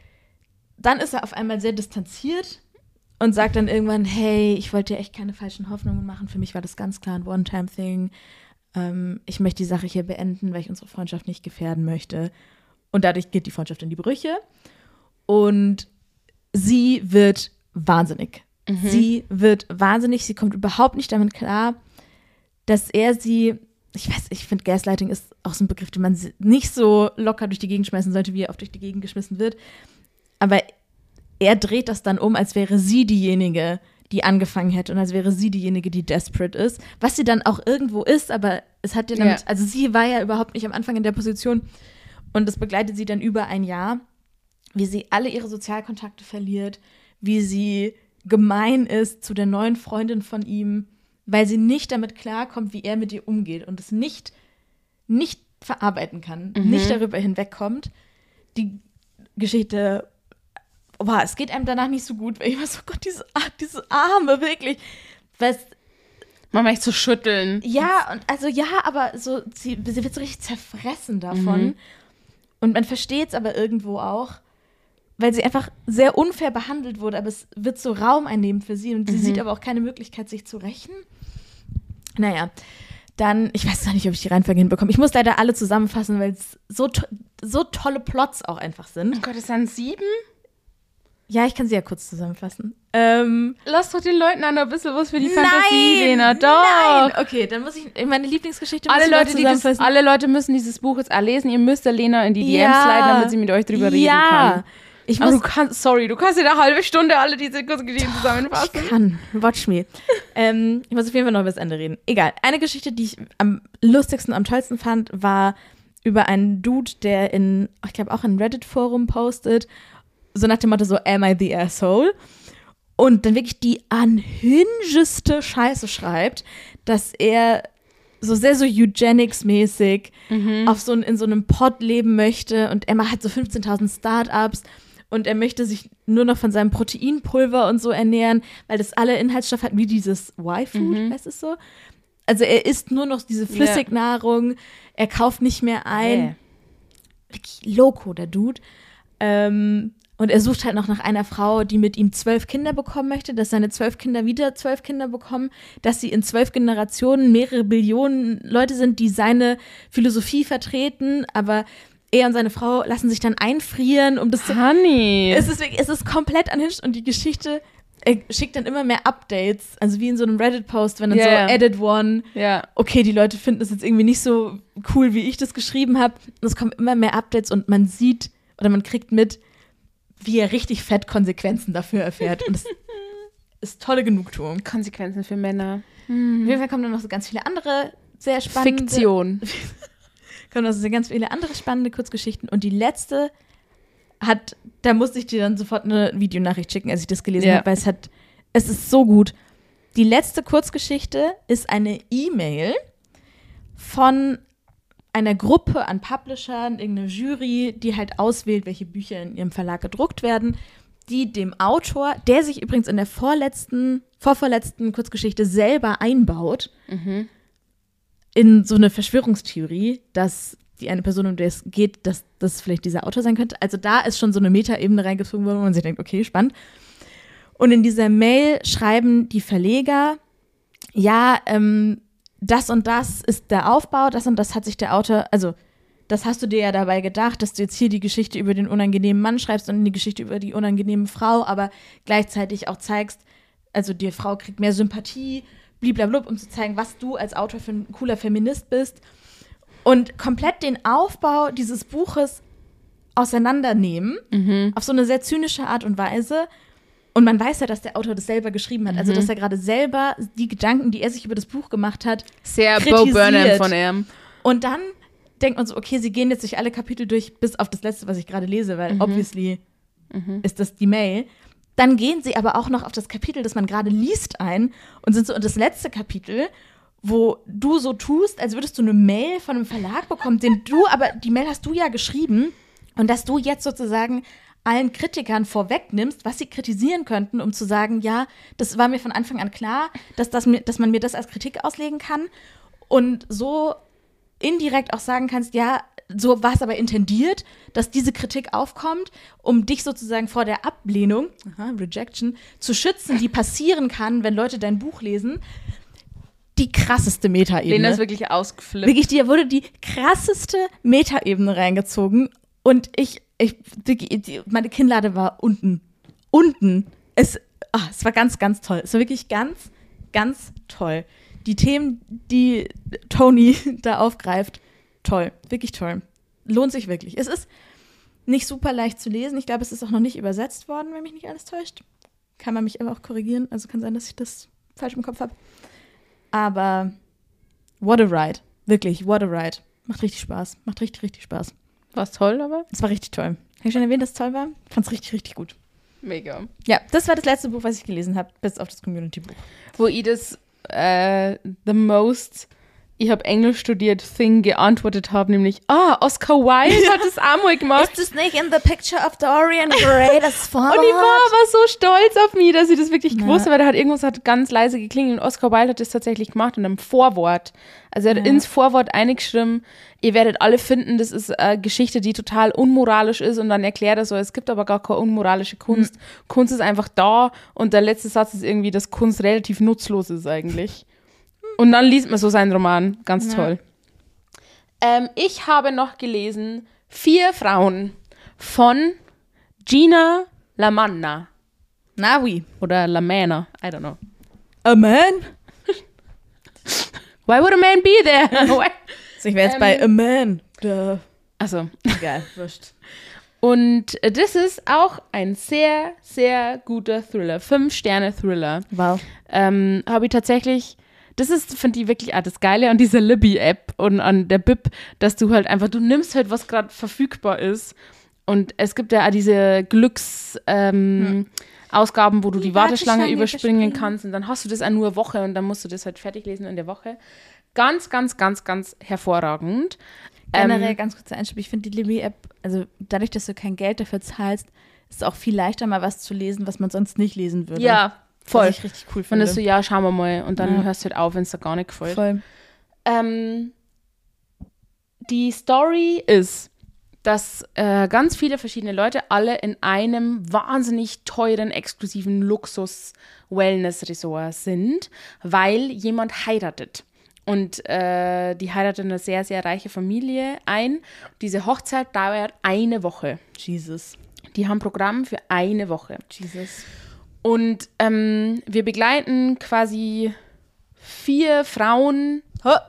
Dann ist er auf einmal sehr distanziert und sagt dann irgendwann, hey, ich wollte dir echt keine falschen Hoffnungen machen. Für mich war das ganz klar ein One-Time-Thing. Ähm, ich möchte die Sache hier beenden, weil ich unsere Freundschaft nicht gefährden möchte. Und dadurch geht die Freundschaft in die Brüche. Und sie wird wahnsinnig. Mhm. Sie wird wahnsinnig. Sie kommt überhaupt nicht damit klar, dass er sie, ich weiß, ich finde, Gaslighting ist auch so ein Begriff, den man nicht so locker durch die Gegend schmeißen sollte, wie er oft durch die Gegend geschmissen wird. Aber er dreht das dann um, als wäre sie diejenige, die angefangen hätte und als wäre sie diejenige, die desperate ist. Was sie dann auch irgendwo ist, aber es hat ja damit, ja. also sie war ja überhaupt nicht am Anfang in der Position und das begleitet sie dann über ein Jahr, wie sie alle ihre Sozialkontakte verliert, wie sie gemein ist zu der neuen Freundin von ihm, weil sie nicht damit klarkommt, wie er mit ihr umgeht und es nicht, nicht verarbeiten kann, mhm. nicht darüber hinwegkommt. Die Geschichte Boah, es geht einem danach nicht so gut, weil ich war so, Gott, diese, diese Arme, wirklich. Was, man möchte so schütteln. Ja, und also ja, aber so, sie, sie wird so richtig zerfressen davon. Mhm. Und man versteht es aber irgendwo auch, weil sie einfach sehr unfair behandelt wurde, aber es wird so Raum einnehmen für sie und sie mhm. sieht aber auch keine Möglichkeit, sich zu rächen. Naja, dann, ich weiß noch nicht, ob ich die Reihenfolge hinbekomme. Ich muss leider alle zusammenfassen, weil es so, to- so tolle Plots auch einfach sind. Oh Gott, es sind sieben? Ja, ich kann sie ja kurz zusammenfassen. Ähm, Lass doch den Leuten ein bisschen was für die Fantasie, Lena. Doch. Nein. Okay, dann muss ich meine Lieblingsgeschichte alle Leute, die das, alle Leute müssen dieses Buch jetzt lesen. Ihr müsst der Lena in die D Ms ja. sliden, damit sie mit euch drüber reden ja. kann. Ich muss, du kannst, sorry, du kannst in einer halben Stunde alle diese Kurzgeschichten zusammenfassen. Ich kann. Watch me. ähm, ich muss auf jeden Fall noch über das Ende reden. Egal. Eine Geschichte, die ich am lustigsten, am tollsten fand, war über einen Dude, der in, ich glaube auch in Reddit-Forum postet, so nach dem Motto so, am I the asshole? Und dann wirklich die unhingeste Scheiße schreibt, dass er so sehr so Eugenics-mäßig mhm. auf so in so einem Pod leben möchte und er macht halt so fünfzehntausend Startups und er möchte sich nur noch von seinem Proteinpulver und so ernähren, weil das alle Inhaltsstoffe hat, wie dieses Y-Food, mhm. heißt es so? Also er isst nur noch diese Flüssignahrung, ja. er kauft nicht mehr ein. Yeah. Wirklich loco, der Dude. Ähm, Und er sucht halt noch nach einer Frau, die mit ihm zwölf Kinder bekommen möchte, dass seine zwölf Kinder wieder zwölf Kinder bekommen, dass sie in zwölf Generationen mehrere Billionen Leute sind, die seine Philosophie vertreten, aber er und seine Frau lassen sich dann einfrieren, um das Honey. zu... Es ist, es ist komplett unhinged und die Geschichte, er schickt dann immer mehr Updates, also wie in so einem Reddit-Post, wenn dann yeah. so Edit One, yeah. okay, die Leute finden das jetzt irgendwie nicht so cool, wie ich das geschrieben habe. Und es kommen immer mehr Updates und man sieht oder man kriegt mit, wie er richtig fett Konsequenzen dafür erfährt. Und das ist tolle Genugtuung. Konsequenzen für Männer. Mhm. Auf jeden Fall kommen dann noch so ganz viele andere sehr spannende... Fiktion. kommen noch so ganz viele andere spannende Kurzgeschichten. Und die letzte hat, da musste ich dir dann sofort eine Videonachricht schicken, als ich das gelesen ja. habe, weil es hat, es ist so gut. Die letzte Kurzgeschichte ist eine E-Mail von einer Gruppe an Publishern, irgendeine Jury, die halt auswählt, welche Bücher in ihrem Verlag gedruckt werden, die dem Autor, der sich übrigens in der vorletzten, vorvorletzten Kurzgeschichte selber einbaut, mhm. in so eine Verschwörungstheorie, dass die eine Person, um die es geht, dass das vielleicht dieser Autor sein könnte. Also da ist schon so eine Metaebene reingezogen worden, wo man sich denkt, okay, spannend. Und in dieser Mail schreiben die Verleger, ja, ähm, das und das ist der Aufbau, das und das hat sich der Autor, also das hast du dir ja dabei gedacht, dass du jetzt hier die Geschichte über den unangenehmen Mann schreibst und die Geschichte über die unangenehme Frau, aber gleichzeitig auch zeigst, also die Frau kriegt mehr Sympathie, bliblablub, um zu zeigen, was du als Autor für ein cooler Feminist bist und komplett den Aufbau dieses Buches auseinandernehmen, mhm. auf so eine sehr zynische Art und Weise. Und man weiß ja, dass der Autor das selber geschrieben hat. Also, dass er gerade selber die Gedanken, die er sich über das Buch gemacht hat, sehr kritisiert. Bo Burnham von ihm. Und dann denkt man so, okay, sie gehen jetzt durch alle Kapitel durch, bis auf das letzte, was ich gerade lese, weil mhm. obviously mhm. ist das die Mail. Dann gehen sie aber auch noch auf das Kapitel, das man gerade liest, ein und sind so in das letzte Kapitel, wo du so tust, als würdest du eine Mail von einem Verlag bekommen, den du, aber die Mail hast du ja geschrieben und dass du jetzt sozusagen allen Kritikern vorwegnimmst, was sie kritisieren könnten, um zu sagen, ja, das war mir von Anfang an klar, dass, das mir, dass man mir das als Kritik auslegen kann und so indirekt auch sagen kannst, ja, so war es aber intendiert, dass diese Kritik aufkommt, um dich sozusagen vor der Ablehnung, aha, Rejection, zu schützen, die passieren kann, wenn Leute dein Buch lesen. Die krasseste Metaebene. Lena ist wirklich ausgeflippt. Wirklich, dir wurde die krasseste Metaebene reingezogen und ich, ich die, meine Kinnlade war unten. Unten. Es, ach, es war ganz, ganz toll. Es war wirklich ganz, ganz toll. Die Themen, die Toni da aufgreift, toll, wirklich toll. Lohnt sich wirklich. Es ist nicht super leicht zu lesen. Ich glaube, es ist auch noch nicht übersetzt worden, wenn mich nicht alles täuscht. Kann man mich aber auch korrigieren. Also kann sein, dass ich das falsch im Kopf habe. Aber what a ride. Wirklich, what a ride. Macht richtig Spaß. Macht richtig, richtig Spaß. War es toll, aber? Es war richtig toll. Habe ich schon erwähnt, dass es toll war? Ich fand es richtig, richtig gut. Mega. Ja, das war das letzte Buch, was ich gelesen habe, bis auf das Community-Buch. Wo ich das äh, the most, ich habe Englisch studiert, Thing geantwortet habe, nämlich, ah, Oscar Wilde hat das auch mal gemacht. Ist das nicht in the picture of Dorian Gray, das Vorwort? Und ich war aber so stolz auf mich, dass ich das wirklich Na. gewusst habe, weil da hat irgendwas hat ganz leise geklingelt und Oscar Wilde hat das tatsächlich gemacht in einem Vorwort. Also er hat Ja. ins Vorwort eingeschrieben, ihr werdet alle finden, das ist eine Geschichte, die total unmoralisch ist und dann erklärt er so, es gibt aber gar keine unmoralische Kunst. Mhm. Kunst ist einfach da und der letzte Satz ist irgendwie, dass Kunst relativ nutzlos ist eigentlich. Und dann liest man so seinen Roman. Ganz Ja. toll. Ähm, ich habe noch gelesen Vier Frauen von Gina Lamanna. Nawi. Oder Lamana. I don't know. A man? Why would a man be there? Also ich wäre jetzt Ähm. bei A man. Duh. Also. Egal, wurscht. Und äh, das ist auch ein sehr, sehr guter Thriller. Fünf-Sterne-Thriller. Wow. Ähm, habe ich tatsächlich, das ist, finde ich wirklich ah, das Geile an dieser Libby-App und an der Bib, dass du halt einfach, du nimmst halt, was gerade verfügbar ist. Und es gibt ja auch diese Glücks, ähm, hm. Ausgaben, wo du die, die Warteschlange, Warteschlange überspringen überspringen. kannst und dann hast du das auch nur eine Woche und dann musst du das halt fertig lesen in der Woche. Ganz, ganz, ganz, ganz hervorragend. Generell, ähm, ganz kurzer Einschub, ich finde die Libby-App, also dadurch, dass du kein Geld dafür zahlst, ist es auch viel leichter, mal was zu lesen, was man sonst nicht lesen würde. Ja, voll. Was ich richtig cool Und finde. das so, ja, schauen wir mal und dann Ja. hörst du halt auf, wenn es dir gar nicht gefällt. Voll. Ähm, die Story ist, dass äh, ganz viele verschiedene Leute alle in einem wahnsinnig teuren, exklusiven Luxus-Wellness-Resort sind, weil jemand heiratet. Und äh, die heiratet eine sehr, sehr reiche Familie ein. Diese Hochzeit dauert eine Woche. Jesus. Die haben Programm für eine Woche. Jesus. Und ähm, wir begleiten quasi vier Frauen. Oh.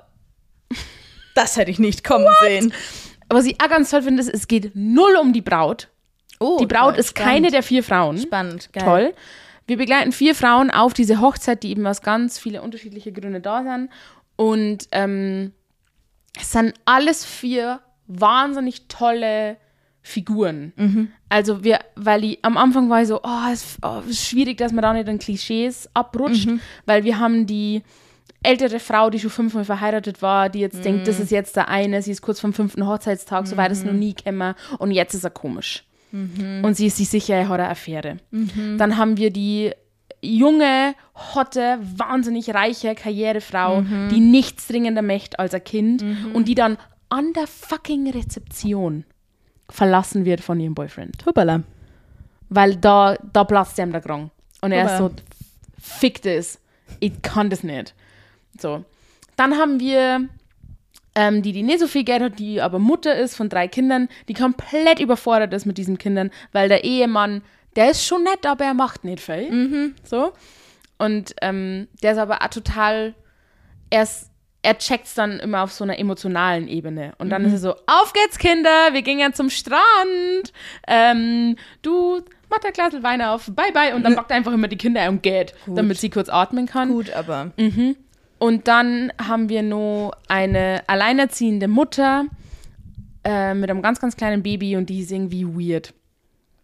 Das hätte ich nicht kommen What? sehen. Was ich auch ganz toll finde, ist, es geht null um die Braut. Oh, die Braut toll. ist Spannend. keine der vier Frauen. Spannend, geil. Toll. Wir begleiten vier Frauen auf diese Hochzeit, die eben aus ganz viele unterschiedliche Gründe da sind. Und ähm, es sind alles vier wahnsinnig tolle Figuren. Mhm. Also wir, weil ich, am Anfang war ich so, oh, es oh, ist schwierig, dass man da nicht in Klischees abrutscht, Mhm. weil wir haben die ältere Frau, die schon fünfmal verheiratet war, die jetzt Mhm. denkt, das ist jetzt der eine, sie ist kurz vom fünften Hochzeitstag, Mhm. so weit ist noch nie gekommen und jetzt ist er komisch. Mhm. Und sie ist sich sicher, er hat eine Affäre. Mhm. Dann haben wir die junge, hotte, wahnsinnig reiche Karrierefrau, Mhm. die nichts dringender möchte als ein Kind Mhm. und die dann an der fucking Rezeption verlassen wird von ihrem Boyfriend. Hoppala. Weil da, da platzt ihm der Krang. Und er ist so, Hoppala. fick das, ich kann das nicht. So. Dann haben wir ähm, die, die nicht so viel Geld hat, die aber Mutter ist von drei Kindern, die komplett überfordert ist mit diesen Kindern, weil der Ehemann, der ist schon nett, aber er macht nicht viel. Mhm. So. Und ähm, der ist aber auch total, er, ist, er checkt es dann immer auf so einer emotionalen Ebene. Und dann Mhm. ist er so, auf geht's Kinder, wir gehen ja zum Strand. Ähm, du, mach ein Glas Wein auf, bye bye. Und dann packt er einfach immer die Kinder und geht, Gut. damit sie kurz atmen kann. Gut, aber. Mhm. Und dann haben wir noch eine alleinerziehende Mutter äh, mit einem ganz, ganz kleinen Baby und die ist irgendwie weird.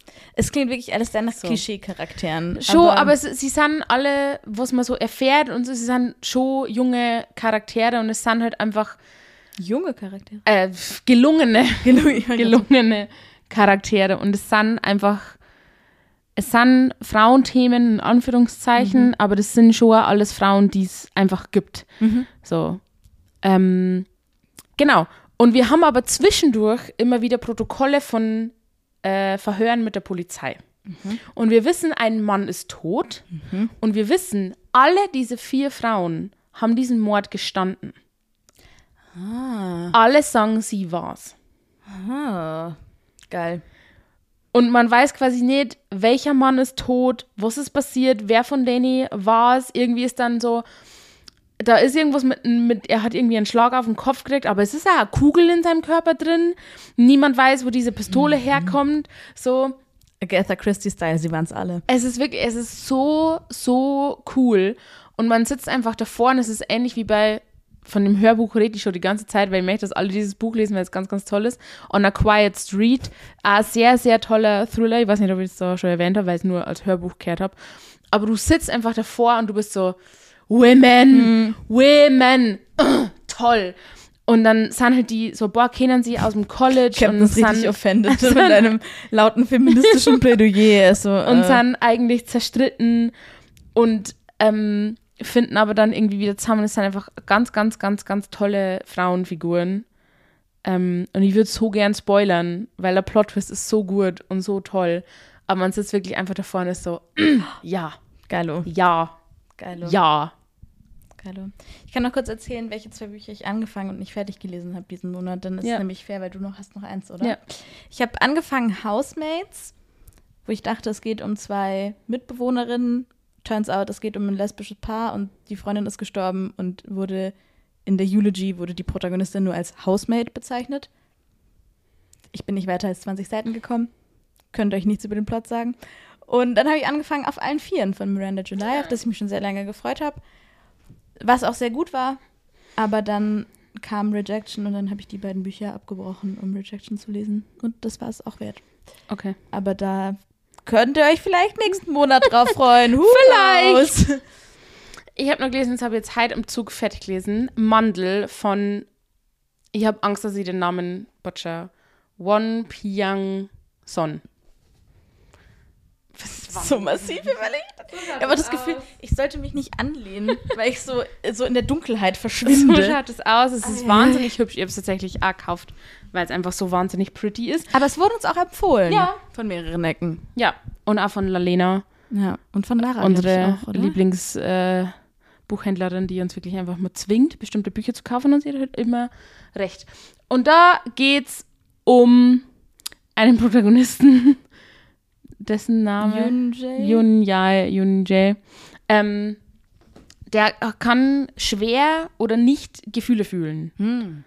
Es klingt wirklich alles sehr nach So. Klischee-Charakteren. Schon, aber, aber es, sie sind alle, was man so erfährt und so, sie sind schon junge Charaktere und es sind halt einfach junge Charaktere. äh, gelungene, Gelungen. gelungene Charaktere und es sind einfach, es sind Frauenthemen in Anführungszeichen, Mhm. aber das sind schon alles Frauen, die es einfach gibt. Mhm. So. Ähm, genau. Und wir haben aber zwischendurch immer wieder Protokolle von äh, Verhören mit der Polizei. Mhm. Und wir wissen, ein Mann ist tot. Mhm. Und wir wissen, alle diese vier Frauen haben diesen Mord gestanden. Ah. Alle sagen, sie war's. ah. Geil. Und man weiß quasi nicht, welcher Mann ist tot, was ist passiert, wer von denen war es. Irgendwie ist dann so, da ist irgendwas mit, mit, er hat irgendwie einen Schlag auf den Kopf gekriegt, aber es ist ja eine Kugel in seinem Körper drin. Niemand weiß, wo diese Pistole herkommt. So, Agatha Christie-Style, sie waren es alle. es ist wirklich, es ist so, so cool. Und man sitzt einfach davor und es ist ähnlich wie bei, von dem Hörbuch rede ich schon die ganze Zeit, weil ich möchte, dass alle dieses Buch lesen, weil es ganz, ganz toll ist. On a Quiet Street. Ein sehr, sehr toller Thriller. Ich weiß nicht, ob ich es da schon erwähnt habe, weil ich es nur als Hörbuch gehört habe. Aber du sitzt einfach davor und du bist so, Women, Mhm. Women, toll. Und dann sind halt die so, boah, kennen sie aus dem College Captain und ist richtig sind, offended mit einem lauten feministischen Plädoyer. So, und äh, sind eigentlich zerstritten und ähm, finden aber dann irgendwie wieder zusammen. Es sind einfach ganz, ganz, ganz, ganz tolle Frauenfiguren. Ähm, und ich würde so gern spoilern, weil der Plot-Twist ist so gut und so toll. Aber man sitzt wirklich einfach davor und ist so, ja, Geilo. ja, Geilo. ja. Geilo. Ich kann noch kurz erzählen, welche zwei Bücher ich angefangen und nicht fertig gelesen habe diesen Monat. Dann ist Ja. es nämlich fair, weil du noch hast noch eins, oder? Ja. Ich habe angefangen Housemates, wo ich dachte, es geht um zwei Mitbewohnerinnen. Turns out, es geht um ein lesbisches Paar und die Freundin ist gestorben und wurde in der Eulogy wurde die Protagonistin nur als Housemate bezeichnet. Ich bin nicht weiter als zwanzig Seiten gekommen. Könnt euch nichts über den Plot sagen. Und dann habe ich angefangen auf allen Vieren von Miranda July, auf das ich mich schon sehr lange gefreut habe. Was auch sehr gut war. Aber dann kam Rejection und dann habe ich die beiden Bücher abgebrochen, um Rejection zu lesen. Und das war es auch wert. Okay. Aber da könnt ihr euch vielleicht nächsten Monat drauf freuen. Who Vielleicht. knows? Ich habe noch gelesen, das habe ich jetzt heute im Zug fertig gelesen. Mandel von, ich habe Angst, dass ich den Namen butcher. Won Pyang Son. So massiv überlegt. Ich habe aber das Gefühl, ich sollte mich nicht anlehnen, weil ich so, so in der Dunkelheit So verschwinde. schaut es aus. Es ist wahnsinnig hübsch. Ich habe es tatsächlich auch gekauft, weil es einfach so wahnsinnig pretty ist. Aber es wurde uns auch empfohlen. Ja. Von mehreren Ecken. Ja, und auch von Lalena, Ja. Und von Lara. glaub unsere ich auch, oder? Lieblingsbuchhändlerin, äh, Buchhändlerin, die uns wirklich einfach mal zwingt, bestimmte Bücher zu kaufen und sie hat halt immer recht. Und da geht's um einen Protagonisten, dessen Name Yoon-jae. Yoon Jae, Yoon Jae, ähm, der kann schwer oder nicht Gefühle fühlen. Hm.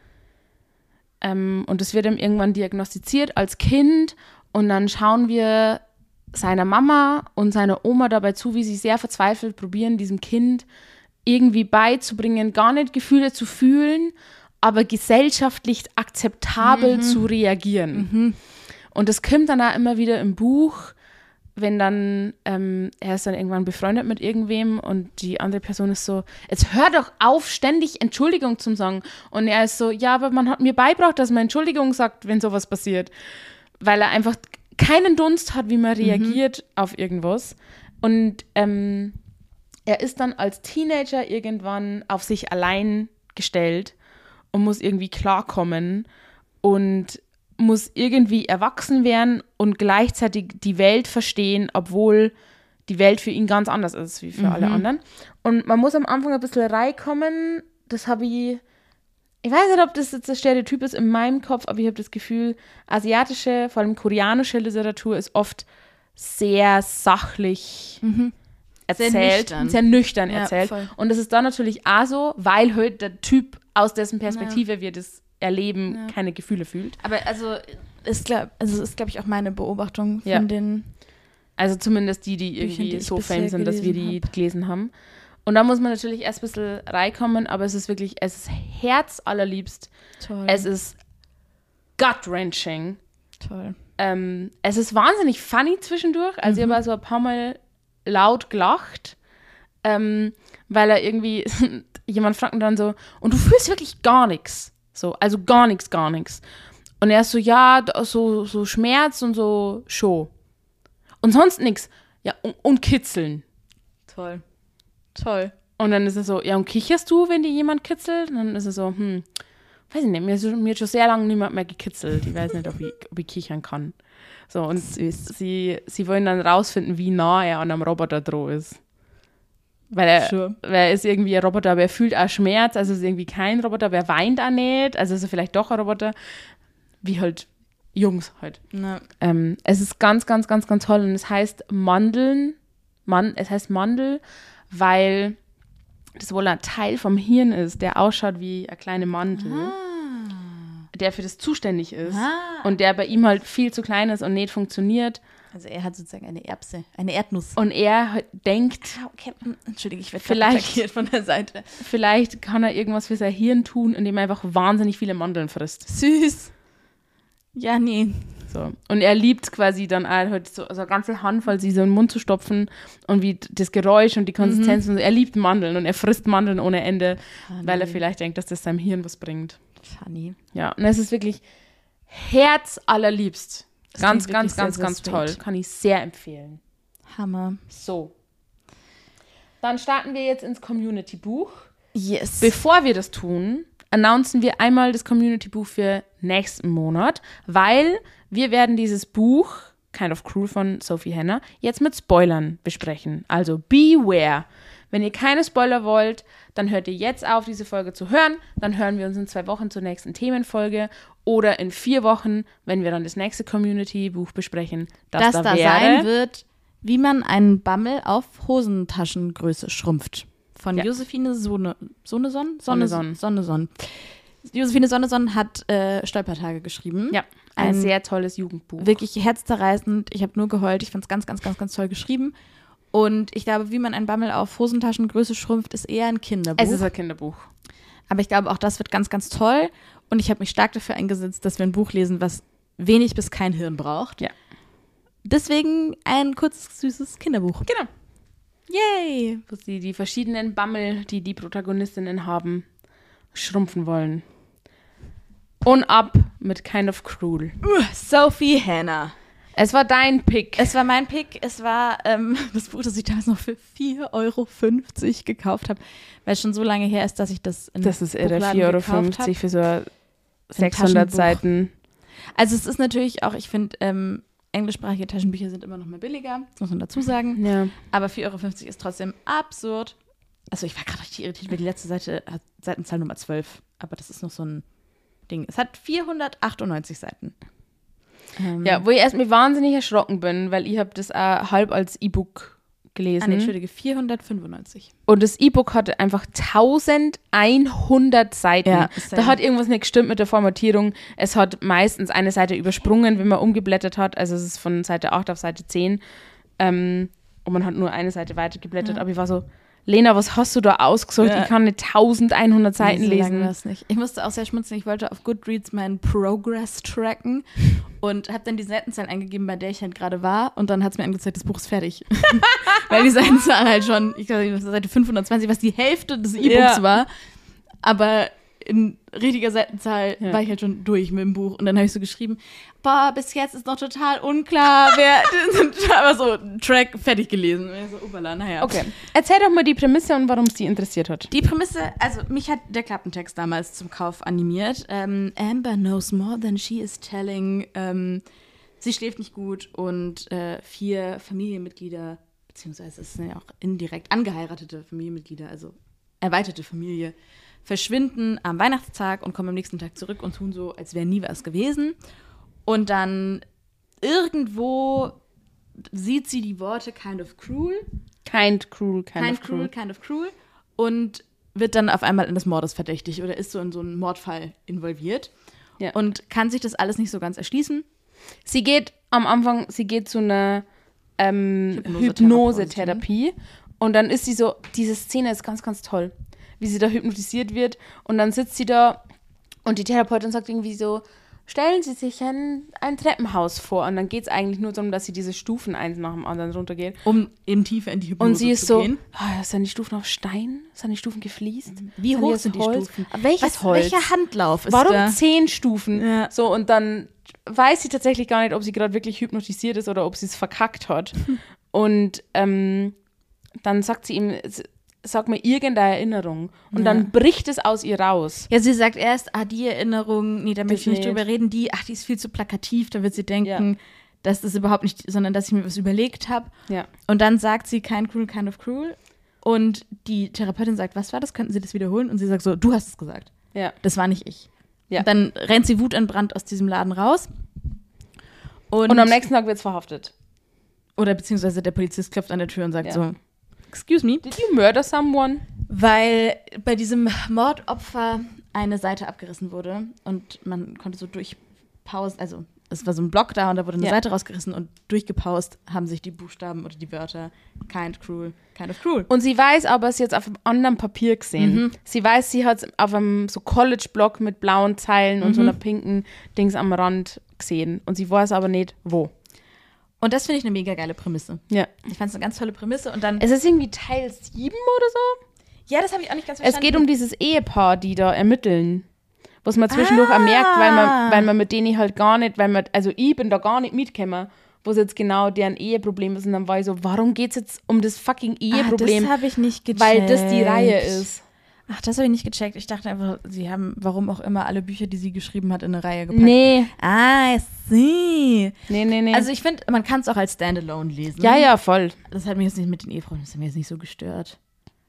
Ähm, und das wird ihm irgendwann diagnostiziert als Kind und dann schauen wir seiner Mama und seiner Oma dabei zu, wie sie sehr verzweifelt probieren, diesem Kind irgendwie beizubringen, gar nicht Gefühle zu fühlen, aber gesellschaftlich akzeptabel Mhm. zu reagieren. Mhm. Und das kommt dann auch immer wieder im Buch, wenn dann, ähm, er ist dann irgendwann befreundet mit irgendwem und die andere Person ist so, jetzt hör doch auf, ständig Entschuldigung zu sagen. Und er ist so, ja, aber man hat mir beigebracht, dass man Entschuldigung sagt, wenn sowas passiert. Weil er einfach keinen Dunst hat, wie man reagiert auf irgendwas. Und ähm, er ist dann als Teenager irgendwann auf sich allein gestellt und muss irgendwie klarkommen und muss irgendwie erwachsen werden und gleichzeitig die Welt verstehen, obwohl die Welt für ihn ganz anders ist wie für Mhm. alle anderen. Und man muss am Anfang ein bisschen reinkommen. Das habe ich, ich weiß nicht, ob das jetzt der Stereotyp ist in meinem Kopf, aber ich habe das Gefühl, asiatische, vor allem koreanische Literatur ist oft sehr sachlich Mhm. Sehr erzählt, nüchtern. sehr nüchtern Ja, erzählt. voll. Und das ist dann natürlich auch so, weil halt der Typ aus dessen Perspektive wir das erleben, Ja. keine Gefühle fühlt. Aber also ist glaub, also ist glaube ich auch meine Beobachtung von Ja. den Also zumindest die, die Büchern, irgendwie die ich so bisher fame sind, dass wir gelesen die hab. gelesen haben. Und da muss man natürlich erst ein bisschen reinkommen, aber es ist wirklich, es ist herzallerliebst. toll. Es ist gut-wrenching. Toll. Ähm, es ist wahnsinnig funny zwischendurch. Also mhm. ich habe so ein paar Mal laut gelacht, ähm, weil er irgendwie, jemand fragt ihn dann so, und du fühlst wirklich gar nichts. So, also gar nichts, gar nichts. Und er ist so, ja, so, so Schmerz und so schon. Und sonst nichts. Ja, und, und kitzeln. Toll. Toll. Und dann ist er so, ja, und kicherst du, wenn dir jemand kitzelt? Und dann ist er so, hm, weiß ich nicht, mir, so, mir hat schon sehr lange niemand mehr gekitzelt. Ich weiß nicht, ob ich, ob ich kichern kann. So, und sie, sie wollen dann rausfinden, wie nah er an einem Roboter dran ist. Weil er, sure. weil er ist irgendwie ein Roboter, aber er fühlt auch Schmerz, also ist irgendwie kein Roboter, aber er weint auch nicht, also ist er vielleicht doch ein Roboter, wie halt Jungs halt. Ähm, es ist ganz, ganz, ganz, ganz toll und es heißt Mandeln, Man, es heißt Mandel, weil das wohl ein Teil vom Hirn ist, der ausschaut wie eine kleine Mandel, ah. der für das zuständig ist ah. und der bei ihm halt viel zu klein ist und nicht funktioniert. Also er hat sozusagen eine Erbse, eine Erdnuss. Und er denkt, ah, okay. Entschuldige, ich werde vielleicht von der Seite. Vielleicht kann er irgendwas für sein Hirn tun, indem er einfach wahnsinnig viele Mandeln frisst. Süß. Ja, nee. So. Und er liebt quasi dann halt so also eine ganze Handvoll, sie so in den Mund zu stopfen und wie das Geräusch und die Konsistenz. Mhm. Und so. Er liebt Mandeln und er frisst Mandeln ohne Ende, Funny. Weil er vielleicht denkt, dass das seinem Hirn was bringt. Funny. Ja, und es ist wirklich herzallerliebst. Das ganz, ganz, ganz, sehr, ganz sehr toll. Kann ich sehr empfehlen. Hammer. So. Dann starten wir jetzt ins Community-Buch. Yes. Bevor wir das tun, announcen wir einmal das Community-Buch für nächsten Monat, weil wir werden dieses Buch, Kind of Cruel von Sophie Henner, jetzt mit Spoilern besprechen. Also beware. Wenn ihr keine Spoiler wollt, dann hört ihr jetzt auf, diese Folge zu hören. Dann hören wir uns in zwei Wochen zur nächsten Themenfolge oder in vier Wochen, wenn wir dann das nächste Community-Buch besprechen, das, das da, da wäre, sein wird, wie man einen Bammel auf Hosentaschengröße schrumpft. Von ja. Josephine Sonne, Sonneson? Sonneson. Sonneson. Josephine Sonneson hat äh, Stolpertage geschrieben. Ja, ein, ein sehr tolles Jugendbuch. Wirklich herzzerreißend. Ich habe nur geheult. Ich fand es ganz, ganz, ganz, ganz toll geschrieben. Und ich glaube, wie man einen Bammel auf Hosentaschengröße schrumpft, ist eher ein Kinderbuch. Es ist ein Kinderbuch. Aber ich glaube, auch das wird ganz, ganz toll. Und ich habe mich stark dafür eingesetzt, dass wir ein Buch lesen, was wenig bis kein Hirn braucht. Ja. Deswegen ein kurzes, süßes Kinderbuch. Genau. Yay! Wo sie die verschiedenen Bammel, die die Protagonistinnen haben, schrumpfen wollen. Und ab mit Kind of Cruel. Uh, Sophie Henner. Es war dein Pick. Es war mein Pick. Es war ähm, das Buch, das ich damals noch für vier Euro fünfzig gekauft habe, weil es schon so lange her ist, dass ich das in Das ist irre, vier Euro fünfzig für so sechshundert Seiten. Also es ist natürlich auch, ich finde, ähm, englischsprachige Taschenbücher sind immer noch mal billiger, das muss man dazu sagen. Ja. Aber vier Euro fünfzig ist trotzdem absurd. Also ich war gerade richtig irritiert, weil die letzte Seite hat Seitenzahl Nummer zwölf. Aber das ist noch so ein Ding. Es hat vierhundertachtundneunzig Seiten. Ähm, ja, wo ich erstmal wahnsinnig erschrocken bin, weil ich habe das auch halb als E-Book gelesen. Ah, nee, Entschuldige, vierhundertfünfundneunzig. Und das E-Book hatte einfach elfhundert Seiten. Ja, da hat irgendwas nicht gestimmt mit der Formatierung. Es hat meistens eine Seite übersprungen, wenn man umgeblättert hat. Also es ist von Seite acht auf Seite zehn. Ähm, und man hat nur eine Seite weitergeblättert. Ja. Aber ich war so, Lena, was hast du da ausgesucht? Ja. Ich kann nicht elfhundert Seiten nee, so lesen. Das nicht. Ich musste auch sehr schmunzeln. Ich wollte auf Goodreads meinen Progress tracken und habe dann die Seitenzahl eingegeben, bei der ich halt gerade war. Und dann hat es mir angezeigt, das Buch ist fertig. Weil die Seitenzahl halt schon, ich glaube, Seite fünfhundertzwanzig, was die Hälfte des E-Books ja. war. Aber in richtiger Seitenzahl ja. war ich halt schon durch mit dem Buch. Und dann habe ich so geschrieben, boah, bis jetzt ist noch total unklar, wer aber so Track fertig gelesen. Und so, upala, naja. Okay, erzähl doch mal die Prämisse und warum es die interessiert hat. Die Prämisse, also mich hat der Klappentext damals zum Kauf animiert. Ähm, Amber knows more than she is telling. Ähm, sie schläft nicht gut und äh, vier Familienmitglieder, beziehungsweise es sind ja auch indirekt angeheiratete Familienmitglieder, also erweiterte Familie, verschwinden am Weihnachtstag und kommen am nächsten Tag zurück und tun so, als wäre nie was gewesen. Und dann irgendwo sieht sie die Worte kind of cruel. Kind cruel, kind, kind of cruel. cruel. Kind of cruel. Und wird dann auf einmal in des Mordes verdächtig oder ist so in so einen Mordfall involviert. Ja. Und kann sich das alles nicht so ganz erschließen. Sie geht am Anfang, sie geht zu einer ähm, Hypnosetherapie. Und dann ist sie so, diese Szene ist ganz, ganz toll, wie sie da hypnotisiert wird. Und dann sitzt sie da und die Therapeutin sagt irgendwie so, stellen Sie sich ein, ein Treppenhaus vor und dann geht es eigentlich nur darum, dass sie diese Stufen eins nach dem anderen runtergehen. Um eben tiefer in die Hypnose Und sie ist zu so, gehen. ah, sind die Stufen auf Stein? Sind die Stufen gefliest? Wie sind hoch aus sind die Holz? Stufen? Welches Was, Holz? welcher Handlauf ist Warum da? zehn Stufen? Ja. So, und dann weiß sie tatsächlich gar nicht, ob sie gerade wirklich hypnotisiert ist oder ob sie es verkackt hat. Und ähm, dann sagt sie ihm, sag mir irgendeine Erinnerung. Und Ja. dann bricht es aus ihr raus. Ja, sie sagt erst, ah, die Erinnerung, nee, da möchte Das ich nicht nicht. drüber reden. Die, ach, die ist viel zu plakativ, da wird sie denken, Ja. dass das überhaupt nicht, sondern dass ich mir was überlegt habe. Ja. Und dann sagt sie, kind cruel, kind of cruel. Und die Therapeutin sagt, was war das? Könnten Sie das wiederholen? Und sie sagt so, du hast es gesagt. Ja. Das war nicht ich. Ja. Und dann rennt sie wutentbrannt aus diesem Laden raus. Und, Und am nächsten Tag wird es verhaftet. Oder beziehungsweise der Polizist klopft an der Tür und sagt Ja. so, excuse me. Did you murder someone? Weil bei diesem Mordopfer eine Seite abgerissen wurde und man konnte so durchpausen, also es war so ein Block da und da wurde eine Ja. Seite rausgerissen und durchgepaust haben sich die Buchstaben oder die Wörter kind, cruel, kind of cruel. Und sie weiß aber, sie hat es auf einem anderen Papier gesehen. Mhm. Sie weiß, sie hat es auf einem so College-Block mit blauen Zeilen und so Mhm. einer pinken Dings am Rand gesehen. Und sie weiß aber nicht, wo. Und das finde ich eine mega geile Prämisse. Ja. Ich fand es eine ganz tolle Prämisse und dann, Es ist irgendwie Teil sieben oder so. ja, das habe ich auch nicht ganz Es verstanden. geht um dieses Ehepaar, die da ermitteln. Was man zwischendurch Ah. auch merkt, weil man, weil man mit denen halt gar nicht, weil man, also ich bin da gar nicht mitgekommen, wo es jetzt genau deren Eheproblem ist. Und dann war ich so, warum geht es jetzt um das fucking Eheproblem? Ah, das habe ich nicht gecheckt. weil das die Reihe ist. Ach, das habe ich nicht gecheckt. Ich dachte einfach, sie haben, warum auch immer, alle Bücher, die sie geschrieben hat, in eine Reihe gepackt. Nee, Ah, I see. nee, nee, nee. Also ich finde, man kann es auch als Standalone lesen. ja, ja, voll. Das hat mich jetzt nicht mit den Ehefrauen, das hat mich jetzt nicht so gestört.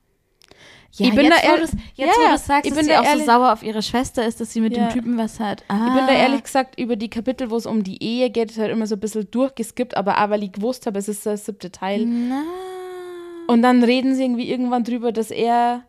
Ja, Ich bin jetzt, da wo ehr- du's- jetzt, ja, wo ja, du sagst, ich dass bin sie da auch so ehrlich- sauer auf ihre Schwester ist, dass sie mit Ja. dem Typen was hat. Ah. Ich bin da ehrlich gesagt über die Kapitel, wo es um die Ehe geht, halt immer so ein bisschen durchgeskippt, aber auch weil ich gewusst habe, es ist der siebte Teil. Na. Und dann reden sie irgendwie irgendwann drüber, dass er.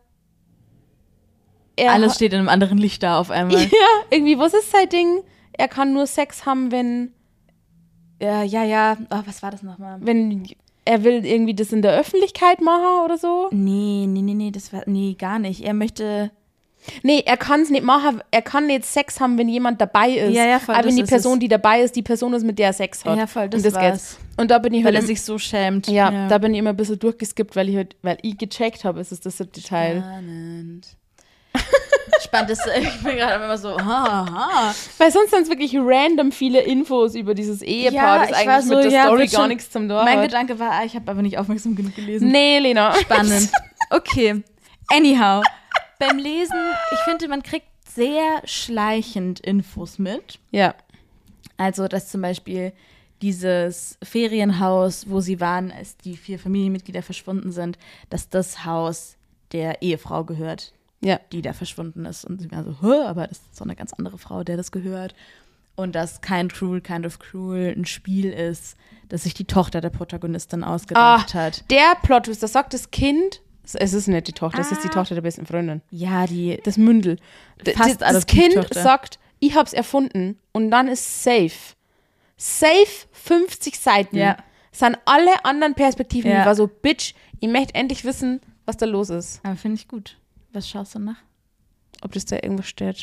er Alles steht in einem anderen Licht da auf einmal. Ja, irgendwie, was ist sein Ding? Er kann nur Sex haben, wenn. Ja, ja, ja. Oh, was war das nochmal? wenn er will irgendwie das in der Öffentlichkeit machen oder so. Nee, nee, nee, nee, das war, nee, gar nicht. Er möchte, Nee, er kann es nicht machen. Er kann nicht Sex haben, wenn jemand dabei ist. Ja, ja, voll, aber wenn das die ist Person, es. die dabei ist, die Person ist, mit der er Sex hat. ja voll, das, Und das war's. geht's. Und da bin ich Weil halt er im- sich so schämt. ja, da bin ich immer ein bisschen durchgeskippt, weil ich halt, weil ich gecheckt habe, es ist der siebte Teil. Spannend. Spannend ist, ich bin gerade immer so, ha, ha. Weil sonst sind es wirklich random viele Infos über dieses Ehepaar, Ja, das ich eigentlich war so, mit der ja, Story wird gar schon- nichts zum Tor Mein hat. Gedanke war, ah, ich habe aber nicht aufmerksam genug gelesen. Nee, Lena. Spannend. Okay. Anyhow. Beim Lesen, ich finde, man kriegt sehr schleichend Infos mit. Ja. Also, dass zum Beispiel dieses Ferienhaus, wo sie waren, als die vier Familienmitglieder verschwunden sind, dass das Haus der Ehefrau gehört, Ja. die da verschwunden ist. Und sie war so, Hö, aber das ist so eine ganz andere Frau, der das gehört. Und dass Kind Cruel, Kind of Cruel ein Spiel ist, das sich die Tochter der Protagonistin ausgedacht hat. Der Plot ist, das sagt das Kind, es ist nicht die Tochter, es ist die Ah. Tochter der besten Freundin. Ja, die Das Mündel. D- Fast das das Kind Adoptivtochter. sagt, ich hab's erfunden und dann ist safe. Safe fünfzig Seiten. Ja. Sind alle anderen Perspektiven. Ja. Ich war so, Bitch, ich möchte endlich wissen, was da los ist. Aber finde ich gut. Was schaust du nach? Ob das da irgendwas steht.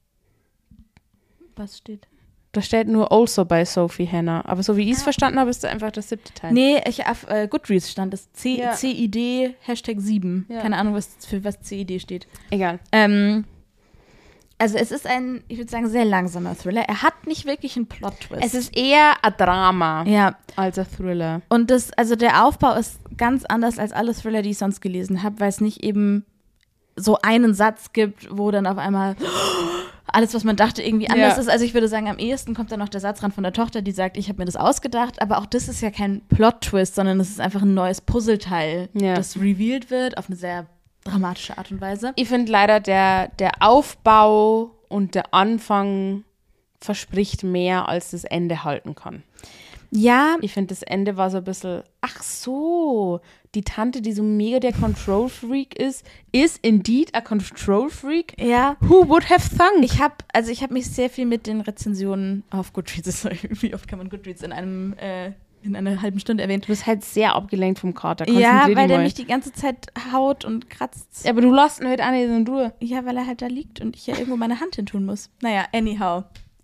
Was steht? Da steht nur also bei Sophie Hannah. Aber so wie ich es verstanden habe, ist das einfach der siebte Teil. Nee, ich, auf äh, Goodreads stand das C- Ja. CID Hashtag sieben. Ja. Keine Ahnung, was für was C I D steht. Egal. Ähm, also es ist ein, ich würde sagen, sehr langsamer Thriller. Er hat nicht wirklich einen Plot-Twist. Es ist eher ein Drama ja, als ein Thriller. und das, also der Aufbau ist ganz anders als alle Thriller, die ich sonst gelesen habe, weil es nicht eben so einen Satz gibt, wo dann auf einmal alles, was man dachte, irgendwie anders Ja. ist. Also ich würde sagen, am ehesten kommt dann noch der Satz ran von der Tochter, die sagt, ich habe mir das ausgedacht, aber auch das ist ja kein Plot-Twist, sondern es ist einfach ein neues Puzzleteil, Ja. das revealed wird auf eine sehr dramatische Art und Weise. Ich finde leider, der, der Aufbau und der Anfang verspricht mehr, als das Ende halten kann. Ja, Ich finde, das Ende war so ein bisschen, ach so, die Tante, die so mega der Control-Freak ist, ist indeed a Control-Freak? ja. Who would have thunk? Ich habe also ich habe mich sehr viel mit den Rezensionen auf Goodreads, wie oft kann man Goodreads in einem äh, in einer halben Stunde erwähnen? Du bist halt sehr abgelenkt vom Kater. Ja, Konzentrier weil dich der mal. mich die ganze Zeit haut und kratzt. Aber du lässt ihn halt auch nicht in Ruhe. Ja, weil er halt da liegt und ich ja irgendwo meine Hand hin tun muss. Naja, anyhow.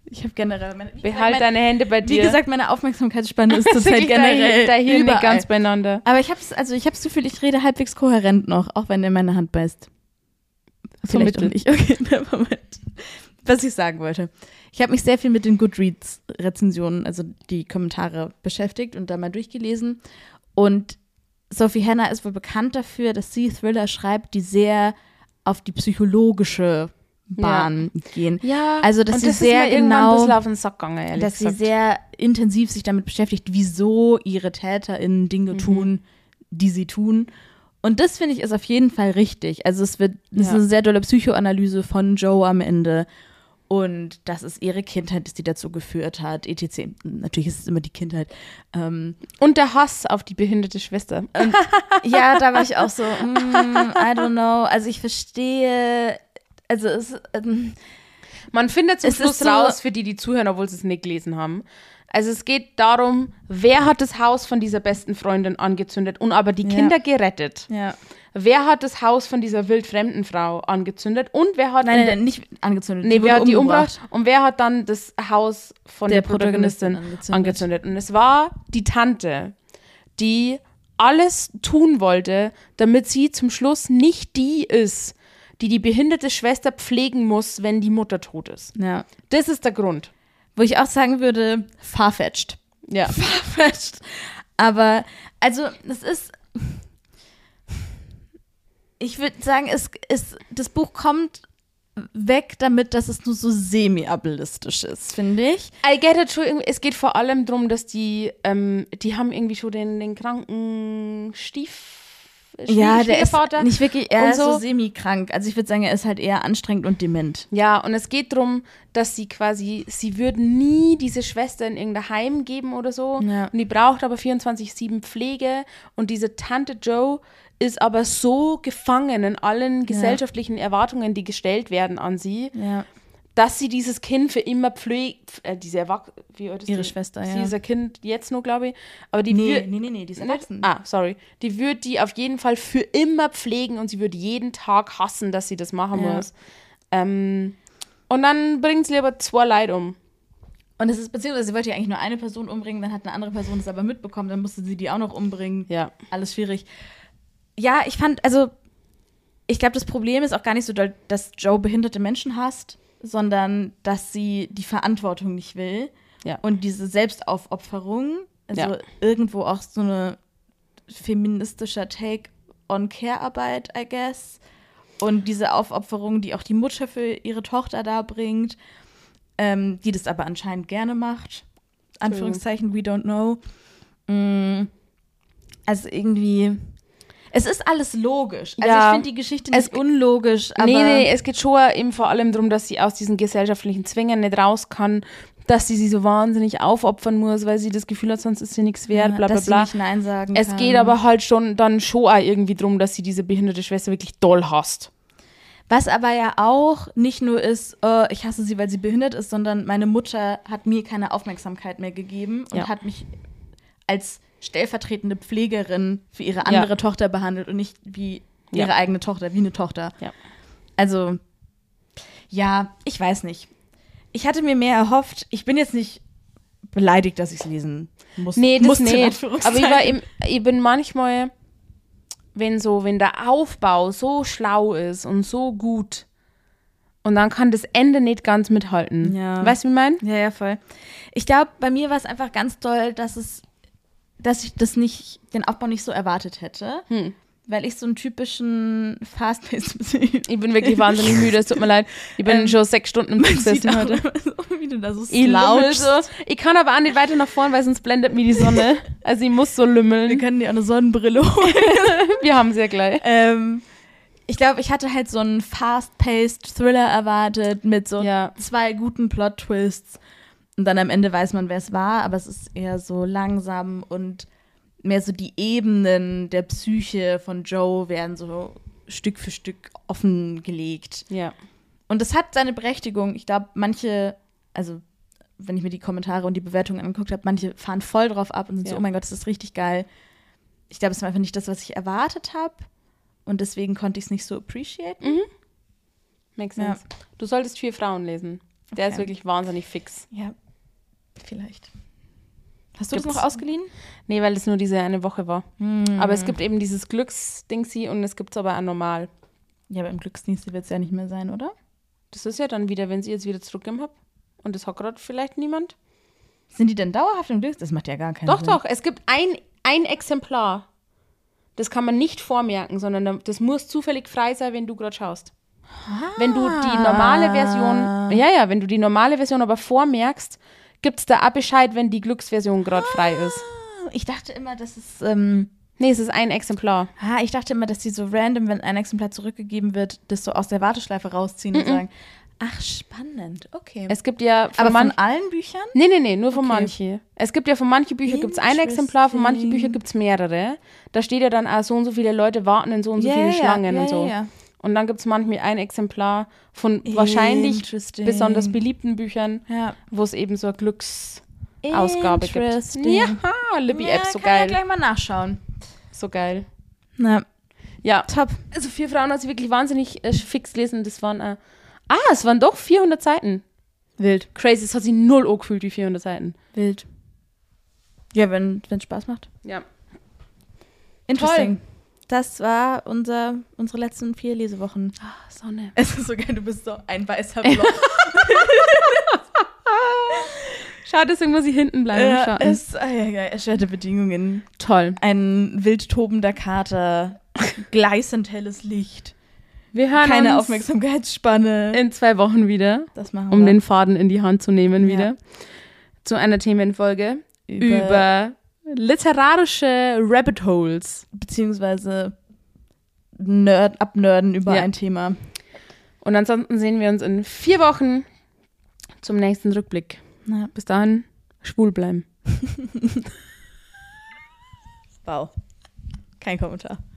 Ich habe generell meine, Behalt gesagt, deine Hände bei dir. Wie gesagt, meine Aufmerksamkeitsspanne ist Das ist zurzeit wirklich generell da Hirn überall. ganz beieinander. Aber ich habe also ich habe das Gefühl, ich rede halbwegs kohärent noch, auch wenn der meine Hand beißt. So Vielleicht auch mittel. nicht. Okay, Moment. Was ich sagen wollte. Ich habe mich sehr viel mit den Goodreads-Rezensionen, also die Kommentare, beschäftigt und da mal durchgelesen. Und Sophie Hannah ist wohl bekannt dafür, dass sie Thriller schreibt, die sehr auf die psychologische Bahn ja. gehen. Ja, also dass und sie das sehr ist mir irgendwann ein genau, bisschen auf den Sack gegangen, ehrlich dass gesagt. sie sehr intensiv sich damit beschäftigt, wieso ihre TäterInnen Dinge Mhm. tun, die sie tun. Und das, finde ich, ist auf jeden Fall richtig. Also es wird, es ist Ja. eine sehr dolle Psychoanalyse von Joe am Ende. Und das ist ihre Kindheit, die dazu geführt hat, et cetera. Natürlich ist es immer die Kindheit. Ähm, Und der Hass auf die behinderte Schwester. und ja, da war ich auch so, mm, I don't know. Also ich verstehe, also es, ähm, Man findet zum Es Schluss ist so- raus, für die, die zuhören, obwohl sie es nicht gelesen haben. Also es geht darum, wer hat das Haus von dieser besten Freundin angezündet und aber die Ja. Kinder gerettet. ja. Wer hat das Haus von dieser wildfremden Frau angezündet und wer hat... Nein, in nein, der- nein, nicht angezündet. Nee, wurde wer hat die umgebracht. umgebracht und wer hat dann das Haus von der, Der Protagonistin, Protagonistin angezündet. angezündet. Und es war die Tante, die alles tun wollte, damit sie zum Schluss nicht die ist, die die behinderte Schwester pflegen muss, wenn die Mutter tot ist. Ja. Das ist der Grund. Wo ich auch sagen würde, farfetched. Ja. Farfetched. Aber, also, es ist. Ich würde sagen, es ist, das Buch kommt weg damit, dass es nur so semi-ableistisch ist, finde ich. I get it, schon irgendwie- es geht vor allem darum, dass die, ähm, die haben irgendwie schon den, den kranken Stief... Ja, der ist Schwiegervater. nicht wirklich, er und ist so, so. semi-krank. Also ich würde sagen, er ist halt eher anstrengend und dement. Ja, und es geht darum, dass sie quasi, sie würden nie diese Schwester in irgendein Heim geben oder so. Ja. Und die braucht aber vierundzwanzig sieben Pflege. Und diese Tante Joe ist aber so gefangen in allen gesellschaftlichen Erwartungen, die gestellt werden an sie, Ja. dass sie dieses Kind für immer pflegt. Äh, diese Erwach wie alt ist Ihre die? Schwester, Sie ja. ist ein Kind jetzt nur, glaube ich. Aber die Nee, wür- nee, nee, nee, die ist Nicht? erwachsen. Ah, sorry. Die würde die auf jeden Fall für immer pflegen und sie würde jeden Tag hassen, dass sie das machen Ja. muss. Ähm, und dann bringt sie aber zwei Leute um. Und es ist, beziehungsweise sie wollte ja eigentlich nur eine Person umbringen, dann hat eine andere Person das aber mitbekommen, dann musste sie die auch noch umbringen. Ja. Alles schwierig. Ja, ich fand, also, ich glaube, das Problem ist auch gar nicht so, doll, dass Joe behinderte Menschen hasst, sondern dass sie die Verantwortung nicht will. Ja. Und diese Selbstaufopferung, also Ja. irgendwo auch so eine feministischer Take on Care-Arbeit, I guess. Und diese Aufopferung, die auch die Mutter für ihre Tochter da bringt, ähm, die das aber anscheinend gerne macht. Anführungszeichen, we don't know. Mm, also irgendwie, es ist alles logisch. Also Ja. ich finde die Geschichte nicht Es- unlogisch, aber nee, nee, es geht schon eben vor allem darum, dass sie aus diesen gesellschaftlichen Zwängen nicht raus kann, dass sie sie so wahnsinnig aufopfern muss, weil sie das Gefühl hat, sonst ist sie nichts wert, ja, bla bla dass bla. sie nicht Nein sagen Es kann. geht aber halt schon dann schon auch irgendwie darum, dass sie diese behinderte Schwester wirklich doll hasst. Was aber ja auch nicht nur ist, äh, ich hasse sie, weil sie behindert ist, sondern meine Mutter hat mir keine Aufmerksamkeit mehr gegeben und Ja. hat mich als stellvertretende Pflegerin für ihre andere Ja. Tochter behandelt und nicht wie ihre Ja. eigene Tochter, wie eine Tochter. Ja. Also, ja, ich weiß nicht. Ich hatte mir mehr erhofft. Ich bin jetzt nicht beleidigt, dass ich es lesen muss. Nee, das musste, in nicht. Anführungszeichen. Aber ich, war eben, ich bin manchmal, wenn so, wenn der Aufbau so schlau ist und so gut und dann kann das Ende nicht ganz mithalten. Ja. Weißt du, wie ich meine? Ja, ja, voll. Ich glaube, bei mir war es einfach ganz toll, dass es, dass ich das nicht, den Aufbau nicht so erwartet hätte. Hm. Weil ich so einen typischen Fast-Paced Ich bin wirklich wahnsinnig müde, es tut mir leid. Ich bin Ähm, schon sechs Stunden im Zug sieht gesessen auch heute. immer so, wie du da so Ich lümmel slouchst. so. Ich kann aber auch nicht weiter nach vorn, weil sonst blendet mir die Sonne. Also ich muss so Wir lümmeln. können dir auch eine Sonnenbrille holen. Wir haben sie ja gleich. ähm, ich glaube, ich hatte halt so einen fast-paced Thriller erwartet mit so Ja. zwei guten Plot-Twists. Und dann am Ende weiß man, wer es war, aber es ist eher so langsam und mehr so die Ebenen der Psyche von Joe werden so Stück für Stück offengelegt. Ja. Und das hat seine Berechtigung. Ich glaube, manche, also wenn ich mir die Kommentare und die Bewertungen angeguckt habe, manche fahren voll drauf ab und sind so, Ja. oh mein Gott, das ist richtig geil. Ich glaube, es war einfach nicht das, was ich erwartet habe. Und deswegen konnte ich es nicht so appreciaten. Makes Ja. sense. Du solltest vier Frauen lesen. Der Okay. ist wirklich wahnsinnig fix. Ja, vielleicht. Hast du Gibt's- das noch ausgeliehen? Nee, weil das nur diese eine Woche war. Hm. Aber es gibt eben dieses Glücksdingsi und es gibt es aber auch normal. Ja, aber im Glücksdienst wird es ja nicht mehr sein, oder? Das ist ja dann wieder, wenn sie jetzt wieder zurückgegeben habt. Und das hat gerade vielleicht niemand. Sind die denn dauerhaft im Glücks? Das macht ja gar keinen Doch, Sinn. doch, es gibt ein, ein Exemplar. Das kann man nicht vormerken, sondern da- das muss zufällig frei sein, wenn du gerade schaust. Wenn du die normale Version, ja, ja, wenn du die normale Version aber vormerkst, gibt es da auch Bescheid, wenn die Glücksversion gerade frei ist. Ich dachte immer, dass es. Ähm, Nee, es ist ein Exemplar. ah, ich dachte immer, dass die so random, wenn ein Exemplar zurückgegeben wird, das so aus der Warteschleife rausziehen und sagen: Ach, spannend, okay. Es gibt ja von aber von man- allen Büchern? Nee, nee, nee, nur von Okay. manchen. Es gibt ja von manchen Büchern gibt es ein Exemplar, von manchen Büchern gibt es mehrere. Da steht ja dann auch, so und so viele Leute warten in so und so Ja, viele ja, Schlangen ja, und so. ja, ja. Und dann gibt es manchmal ein Exemplar von wahrscheinlich Interesting. besonders beliebten Büchern, Ja. wo es eben so eine Glücksausgabe gibt. Interesting. Ja, Libby-App, ja, so kann ja geil. gleich mal nachschauen. So geil. Na, Ja, top. also vier Frauen hat sie wirklich wahnsinnig äh, fix gelesen. Das waren, äh, ah, es waren doch vierhundert Seiten. Wild. Crazy, es hat sie null angefühlt, die vierhundert Seiten. Wild. Ja, wenn es Spaß macht. Ja. Interesting. Das war unser, unsere letzten vier Lesewochen. Ah, Sonne. Es ist so geil, du bist so ein weißer Block. Schade, deswegen muss ich hinten bleiben. im Ja, Schatten. es ah, ja, ja, erschwerte Bedingungen. Toll. Ein wild tobender Kater, gleißend helles Licht, Wir hören keine uns Aufmerksamkeitsspanne. in zwei Wochen wieder, Das machen um wir. den Faden in die Hand zu nehmen Ja. wieder. Zu einer Themenfolge über, literarische Rabbit Holes. beziehungsweise Nerd, abnörden über Ja. ein Thema. Und ansonsten sehen wir uns in vier Wochen zum nächsten Rückblick. Na, Bis dahin, schwul bleiben. wow. Kein Kommentar.